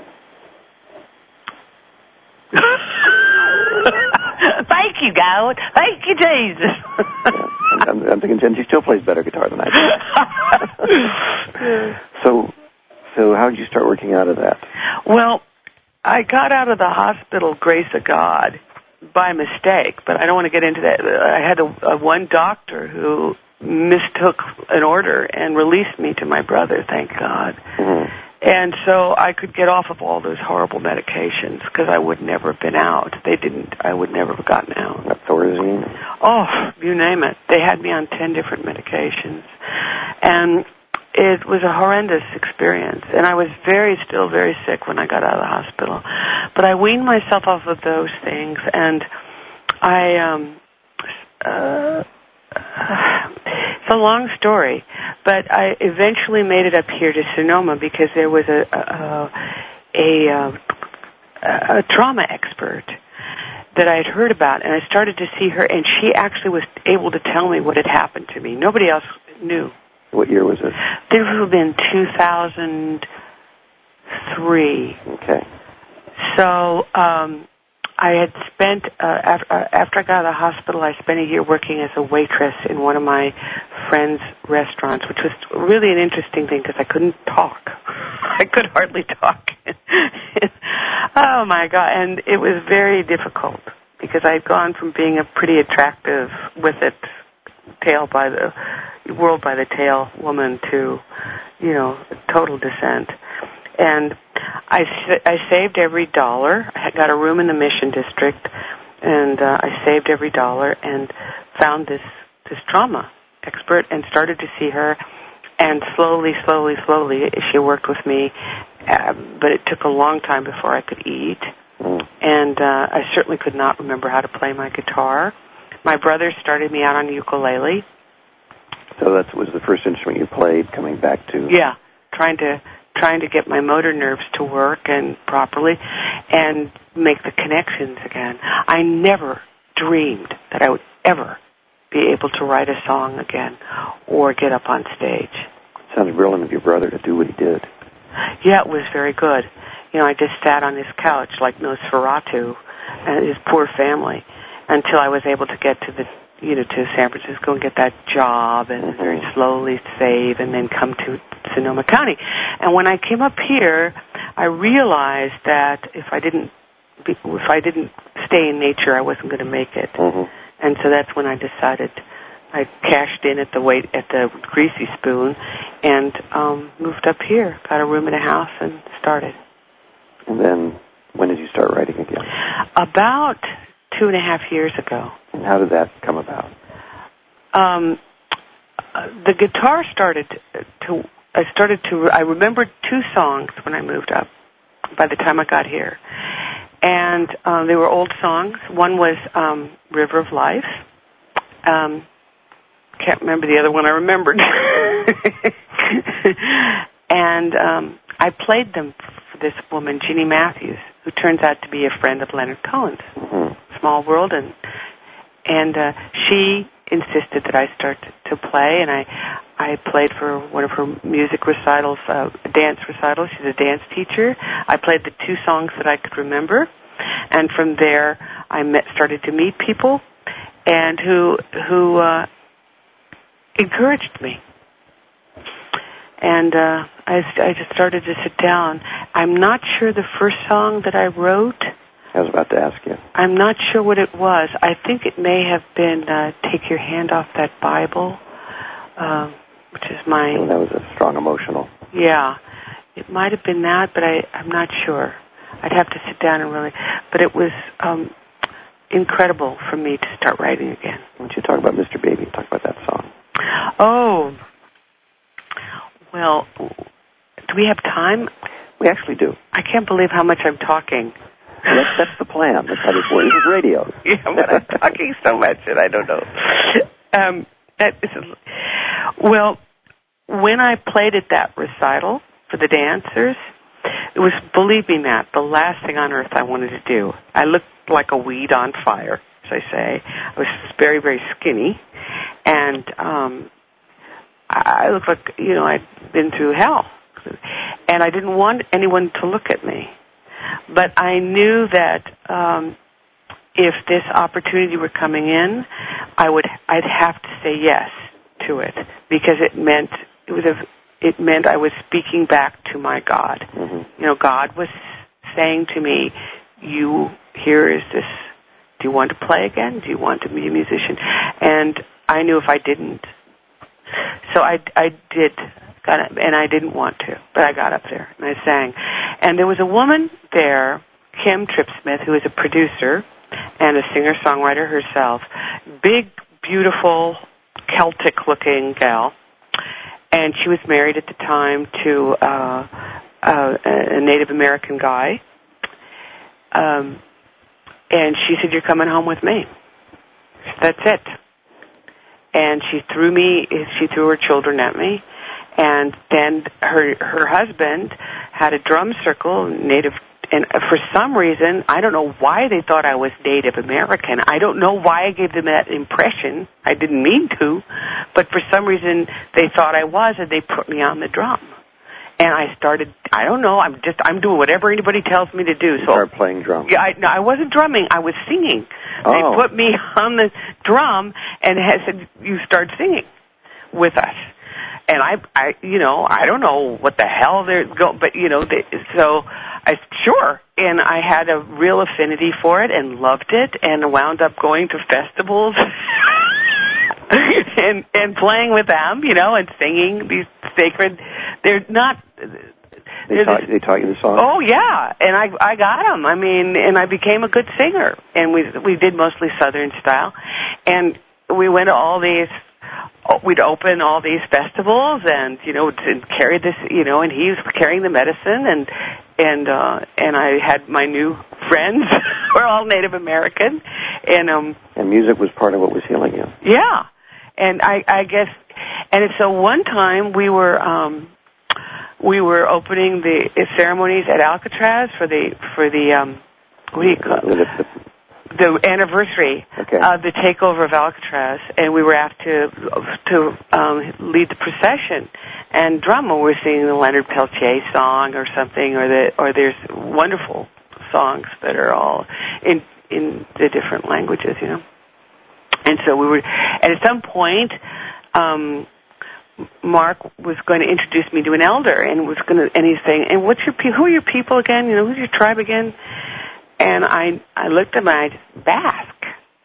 Thank you, God. Thank you, Jesus. yeah, I'm, I'm thinking, Jen, she still plays better guitar than I do. so, so how did you start working out of that? Well, I got out of the hospital, grace of God, by mistake, but I don't want to get into that. I had a, a one doctor who mistook an order and released me to my brother, thank God. Mm-hmm. And so I could get off of all those horrible medications because I would never have been out. They didn't, I would never have gotten out. Thorazine? Oh, you name it. They had me on ten different medications. And it was a horrendous experience. And I was very, still very sick when I got out of the hospital. But I weaned myself off of those things, and I, um, uh, it's a long story, but I eventually made it up here to Sonoma because there was a a, a, a, a trauma expert that I had heard about, and I started to see her, and she actually was able to tell me what had happened to me. Nobody else knew. What year was it? This would have been two thousand three. Okay. So, um, I had spent, uh, after, uh, after I got out of the hospital, I spent a year working as a waitress in one of my friend's restaurants, which was really an interesting thing because I couldn't talk. I could hardly talk. Oh, my God. And it was very difficult because I had gone from being a pretty attractive, with it, tail by the, world by the tail woman to, you know, total descent. And I, I saved every dollar. I got a room in the Mission District, and uh, I saved every dollar and found this, this trauma expert and started to see her. And slowly, slowly, slowly, she worked with me, uh, but it took a long time before I could eat. And uh, I certainly could not remember how to play my guitar. My brother started me out on ukulele. So that was the first instrument you played, coming back to... Yeah, trying to trying to get my motor nerves to work and properly and make the connections again. I never dreamed that I would ever be able to write a song again or get up on stage. Sounds brilliant of your brother to do what he did. Yeah, it was very good. You know, I just sat on his couch like Nosferatu and his poor family until I was able to get to the, you know, to San Francisco and get that job and mm-hmm. very slowly save and then come to Sonoma County. And when I came up here, I realized that if I didn't, be, if I didn't stay in nature, I wasn't going to make it. Mm-hmm. And so that's when I decided. I cashed in at the wait at the Greasy Spoon, and um, moved up here. Got a room in a house and started. And then, when did you start writing again? About two and a half years ago. And how did that come about? Um, uh, the guitar started to. I started to. I remembered two songs when I moved up. By the time I got here, and um, they were old songs. One was um, "River of Life." Um, can't remember the other one. I remembered, and um, I played them for this woman, Jeannie Matthews, who turns out to be a friend of Leonard Cohen's. Mm-hmm. Small World, and and uh, she insisted that I start to play, and I I played for one of her music recitals, uh, dance recitals. She's a dance teacher. I played the two songs that I could remember, and from there I met, started to meet people, and who who uh, encouraged me. And uh, I, I just started to sit down. I'm not sure the first song that I wrote. I was about to ask you. I'm not sure what it was. I think it may have been uh, Take Your Hand Off That Bible, uh, which is my... Oh, that was a strong emotional. Yeah. It might have been that, but I, I'm not sure. I'd have to sit down and really... But it was um, incredible for me to start writing again. Why don't you talk about Mister Baby? Talk about that song. Oh. Well, do we have time? We actually do. I can't believe how much I'm talking. That's, that's the plan. That's how this works. This is radio. Yeah, but I'm talking so much that I don't know. Um, that is a, well, when I played at that recital for the dancers, it was, believe me, Matt, the last thing on earth I wanted to do. I looked like a weed on fire, as I say. I was very, very skinny, and um, I looked like, you know, I'd been through hell. And I didn't want anyone to look at me. But I knew that um, if this opportunity were coming in, I would, I'd have to say yes to it, because it meant it was a, it meant I was speaking back to my God. Mm-hmm. You know, God was saying to me, "You, here is this. Do you want to play again? Do you want to be a musician?" And I knew if I didn't, so I, I did. Got up, and I didn't want to, but I got up there and I sang. And there was a woman there, Kim Tripsmith, who is a producer and a singer-songwriter herself, big, beautiful, Celtic-looking gal, and she was married at the time to uh, uh, a Native American guy. Um, and she said, "You're coming home with me." That's it. And she threw me, she threw her children at me. And then her her husband had a drum circle, Native, and for some reason, I don't know why they thought I was Native American. I don't know why I gave them that impression. I didn't mean to, but for some reason they thought I was, and they put me on the drum. And I started, I don't know, I'm just, I'm doing whatever anybody tells me to do. You so start playing drums. Yeah, I, no, I wasn't drumming, I was singing. Oh. They put me on the drum and had said, "You start singing with us." And I, I, you know, I don't know what the hell they're going, but you know, they, so I sure, and I had a real affinity for it and loved it, and wound up going to festivals and and playing with them, you know, and singing these sacred they're not. They they're taught, this, they taught you the song? Oh yeah, and I I got them. I mean, and I became a good singer. And we we did mostly Southern style, and we went to all these. We'd open all these festivals, and you know, to carry this, you know, and he was carrying the medicine, and and uh, and I had my new friends were all Native American, and um. And music was part of what was healing you. Yeah, and I I guess, and so one time we were um. We were opening the ceremonies at Alcatraz for the for the um, what do you call it? The anniversary okay. of the takeover of Alcatraz, and we were asked to to um, lead the procession and drum. We were singing the Leonard Peltier song or something, or the or there's wonderful songs that are all in in the different languages, you know. And so we were, and at some point. Um, Mark was going to introduce me to an elder, and was going to, and he's saying, "And what's your pe- who are your people again? You know, who's your tribe again?" And I, I looked at him, and I just, Basque.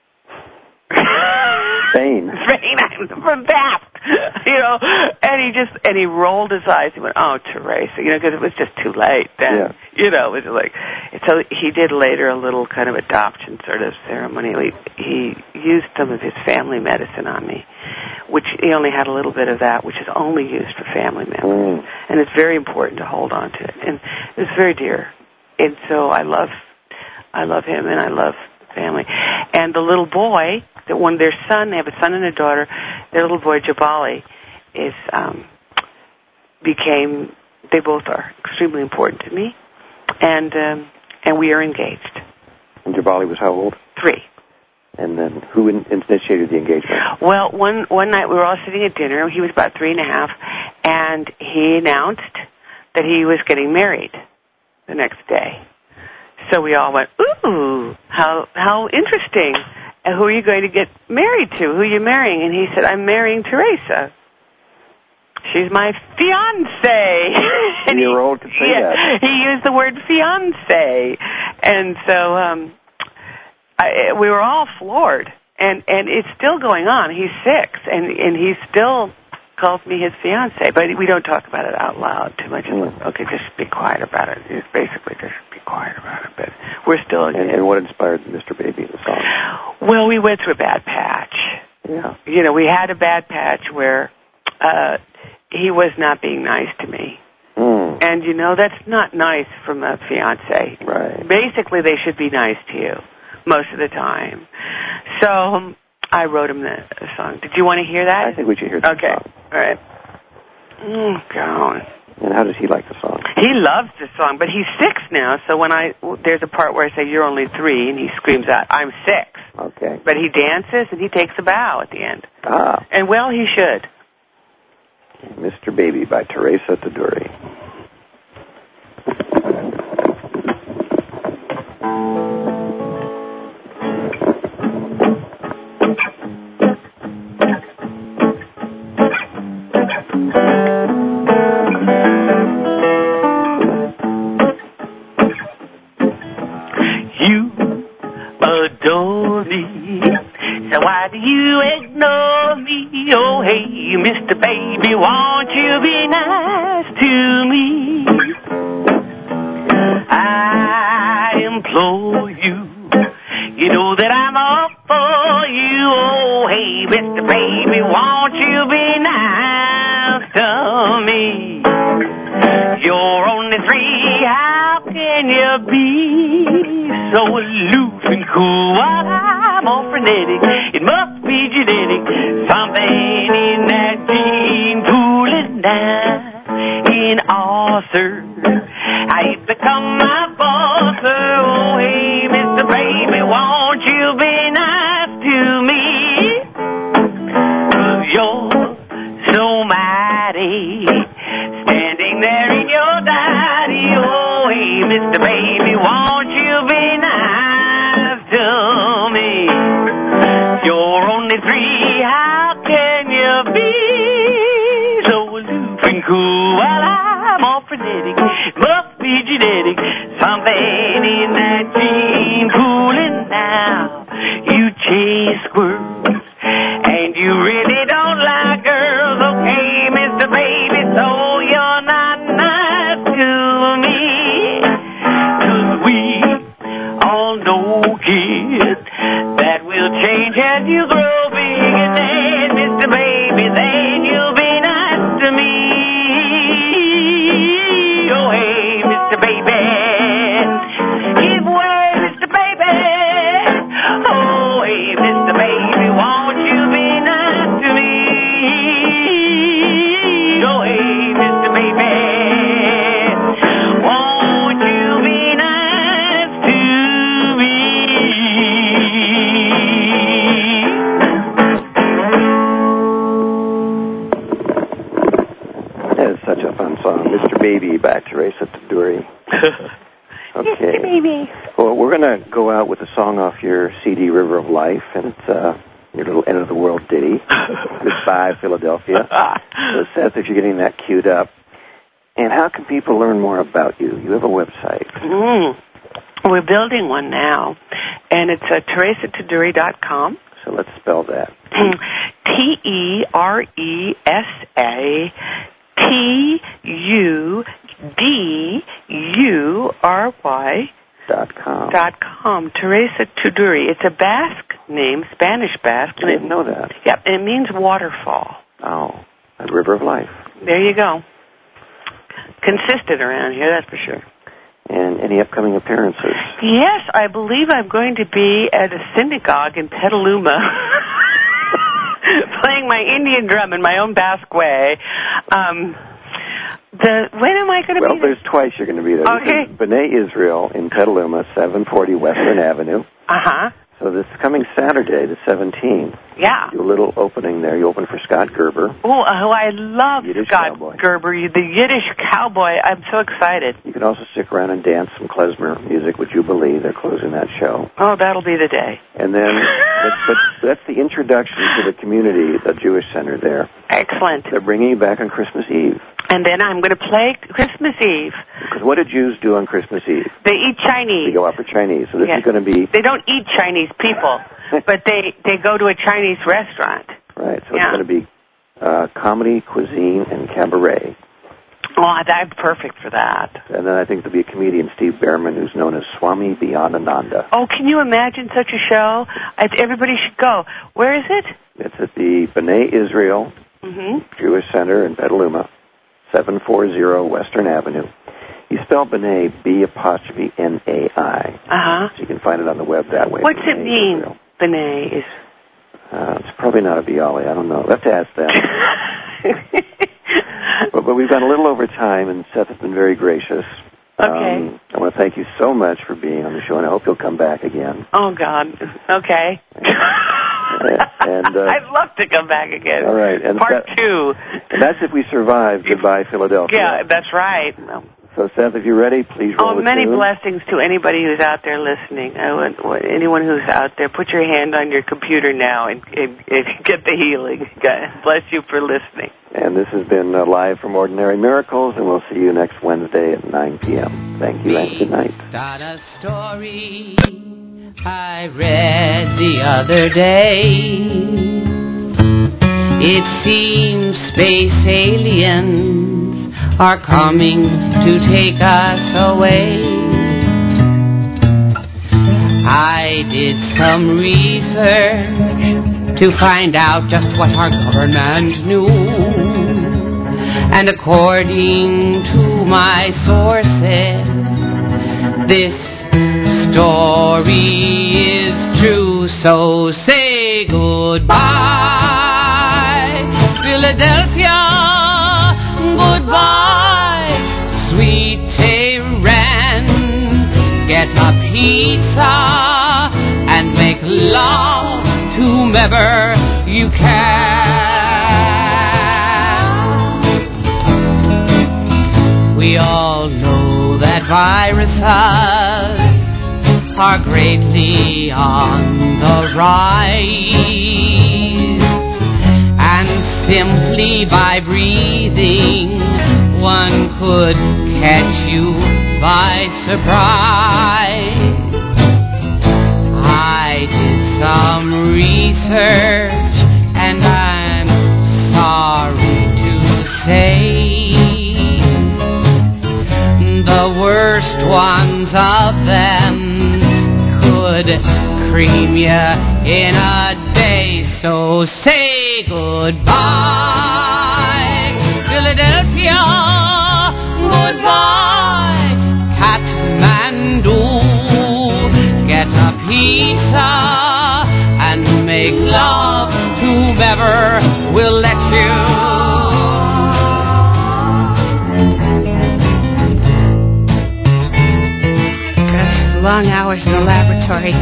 Spain. Spain. I'm from Basque. You know, and he just, and he rolled his eyes. He went, "Oh, Teresa," you know, because it was just too late then. Yeah. You know, it was like, so he did later a little kind of adoption sort of ceremony. He, he used some of his family medicine on me, which he only had a little bit of that, which is only used for family members. Mm. And it's very important to hold on to it. And it's very dear. And so I love, I love him, and I love family. And the little boy, that one, their son, they have a son and a daughter, their little boy, Jabali, is, um, became, they both are extremely important to me. And, um, and we are engaged. And Jabali was how old? Three. And then who in- initiated the engagement? Well, one one night we were all sitting at dinner. He was about three and a half, and he announced that he was getting married the next day. So we all went, "Ooh, how how interesting! And who are you going to get married to? Who are you marrying?" And he said, "I'm marrying Teresa. She's my fiance." And You're old to say yeah, that. He used the word fiance, and so. um I, we were all floored, and and it's still going on. He's six, and and he still calls me his fiance, but we don't talk about it out loud too much. Mm. Okay, just be quiet about it. It's basically just be quiet about it. But we're still. And, and what inspired Mister Baby, the song? Well, we went through a bad patch. Yeah. You know, we had a bad patch where uh he was not being nice to me. Mm. And you know, that's not nice from a fiance. Right. Basically, they should be nice to you most of the time. So um, I wrote him the, the song. Did you want to hear that? I think we should hear the okay. song. Okay. All right. Oh, God. And how does he like the song? He loves the song, but he's six now, so when I, there's a part where I say, "You're only three," and he screams out, "I'm six." Okay. But he dances, and he takes a bow at the end. Ah. And, well, he should. Mister Baby by Teresa Taduri. Adore me, so why do you ignore me? Oh, hey, Mister Baby, won't you be nice to me? I implore you, you know that I'm all for you. Oh, hey, Mister Baby, won't you be nice to me? You're only three, how can you be so aloof and cool while I'm all frenetic? It must be genetic, something in that gene pooling down in Arthur. I become my boss, oh hey, Mister Baby, won't you be nice to me? 'Cause you're so mighty, standing there in your daddy, oh hey, Mister Baby, won't you be nice to me? You're only three, how can you be so aloof and cool while I'm all frenetic? Must be genetic, something in that gene pooling now. You chase squirrels, and you really don't like girls, okay, Mister Baby, so you're not no kid that will change as you grow big. And then, Mister Baby, then you'll be nice to me. Oh, hey, Mister Baby, give way, Mister Baby. Oh, hey, Mister Baby, won't you be nice to me? Oh, hey, Mister Baby, won't you be nice to me? That is such a fun song. Mister Baby by Teresa Taduri. Okay. Mister Baby. Well, we're going to go out with a song off your C D, River of Life, and it's uh, your little end of the world ditty. Goodbye, Philadelphia. So, Seth, if you're getting that queued up. And how can people learn more about you? You have a website. Mm. We're building one now, and it's uh, teresa taduri dot com. So let's spell that. T E R E S A T U D U R Y Dot com. dot com. Teresa Taduri. It's a Basque name, Spanish Basque. I didn't know that. Yep, and it means waterfall. Oh, a river of life. There you go. Consistent around here, that's for sure. And any upcoming appearances? Yes, I believe I'm going to be at a synagogue in Petaluma playing my Indian drum in my own Basque way. Um, the when am I going to well, be there? Well, there's twice you're going to be there. Okay. B'nai Israel in Petaluma, seven forty Western Avenue. Uh-huh. So this coming Saturday, the seventeenth, yeah. do a little opening there. You open for Scott Gerber. Oh, oh I love Yiddish Scott cowboy. Gerber, the Yiddish cowboy. I'm so excited. You can also stick around and dance some klezmer music, Would You Believe? They're closing that show. Oh, that'll be the day. And then, but, but that's the introduction to the community, the Jewish Center there. Excellent. They're bringing you back on Christmas Eve. And then I'm going to play Christmas Eve. Because what do Jews do on Christmas Eve? They eat Chinese. They go out for Chinese. So this yes. is going to be... They don't eat Chinese people, but they, they go to a Chinese restaurant. Right, so yeah. it's going to be uh, comedy, cuisine, and cabaret. Oh, I'm perfect for that. And then I think there'll be a comedian, Steve Behrman, who's known as Swami Bhayananda. Oh, can you imagine such a show? I, everybody should go. Where is it? It's at the B'nai Israel mm-hmm. Jewish Center in Petaluma, seven forty Western Avenue. You spell B'nai, B apostrophe N A I. Uh-huh. So you can find it on the web that way. What's B'nai it mean, Israel. B'nai is? Uh, it's probably not a Bialy. I don't know. We'll have to ask them. but, but we've gone a little over time, and Seth has been very gracious. Okay. Um, I want to thank you so much for being on the show, and I hope you'll come back again. Oh, God. Okay. and uh, I'd love to come back again. All right. And Part Seth, two. And that's if we survive Goodbye, Philadelphia. Yeah, that's right. So, Seth, if you're ready, please roll Oh, the many tune. blessings to anybody who's out there listening. I would, anyone who's out there, put your hand on your computer now and, and, and get the healing. God bless you for listening. And this has been uh, live from Ordinary Miracles, and we'll see you next Wednesday at nine p.m. Thank you and good night. Got a story I read the other day. It seems space aliens are coming to take us away. I did some research to find out just what our government knew. And according to my sources, this story is true. So say goodbye, Philadelphia, goodbye, sweet Tehran. Get a pizza and make love to whomever you can. We all know that viruses are greatly on the rise, and simply by breathing one could catch you by surprise. I did some research and I'm sorry to say the worst ones of them could could cream ya in a day. So say goodbye, Philadelphia. Goodbye, Kathmandu. Get a pizza and make love to whomever will let you. Long hours in the laboratory.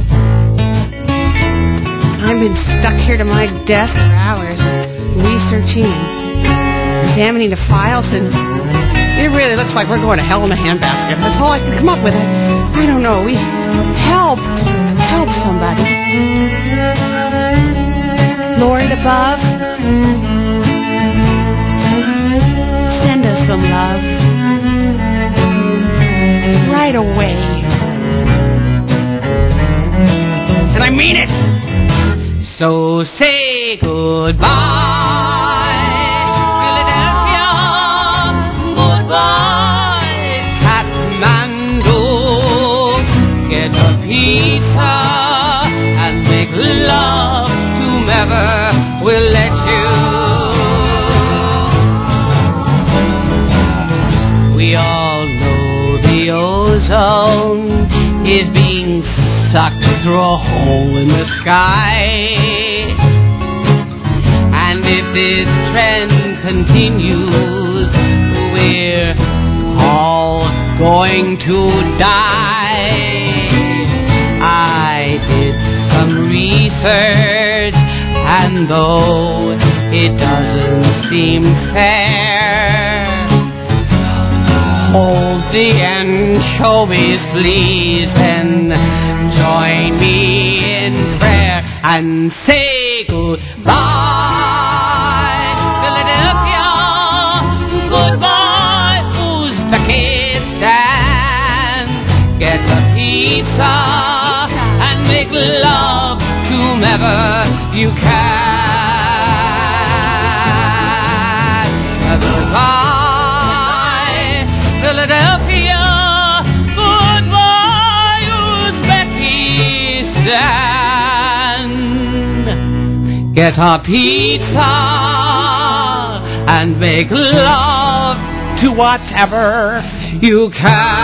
I've been stuck here to my desk for hours, researching and examining the files, and it really looks like we're going to hell in a handbasket. That's all I can come up with. I don't know. We help, help somebody. Lord above, send us some love right away. And I mean it. So say goodbye, Philadelphia. Goodbye, Kathmandu. Get a pizza and make love to whomever will let you. We all know the ozone is being sucked through a hole in the sky. And if this trend continues, we're all going to die. I did some research, and though it doesn't seem fair, hold the anchovies, please, and join me in prayer and say goodbye, Philadelphia. Goodbye, Uzbekistan. Get a pizza and make love to whomever you can. Goodbye, Philadelphia. Get a pizza and make love to whatever you can.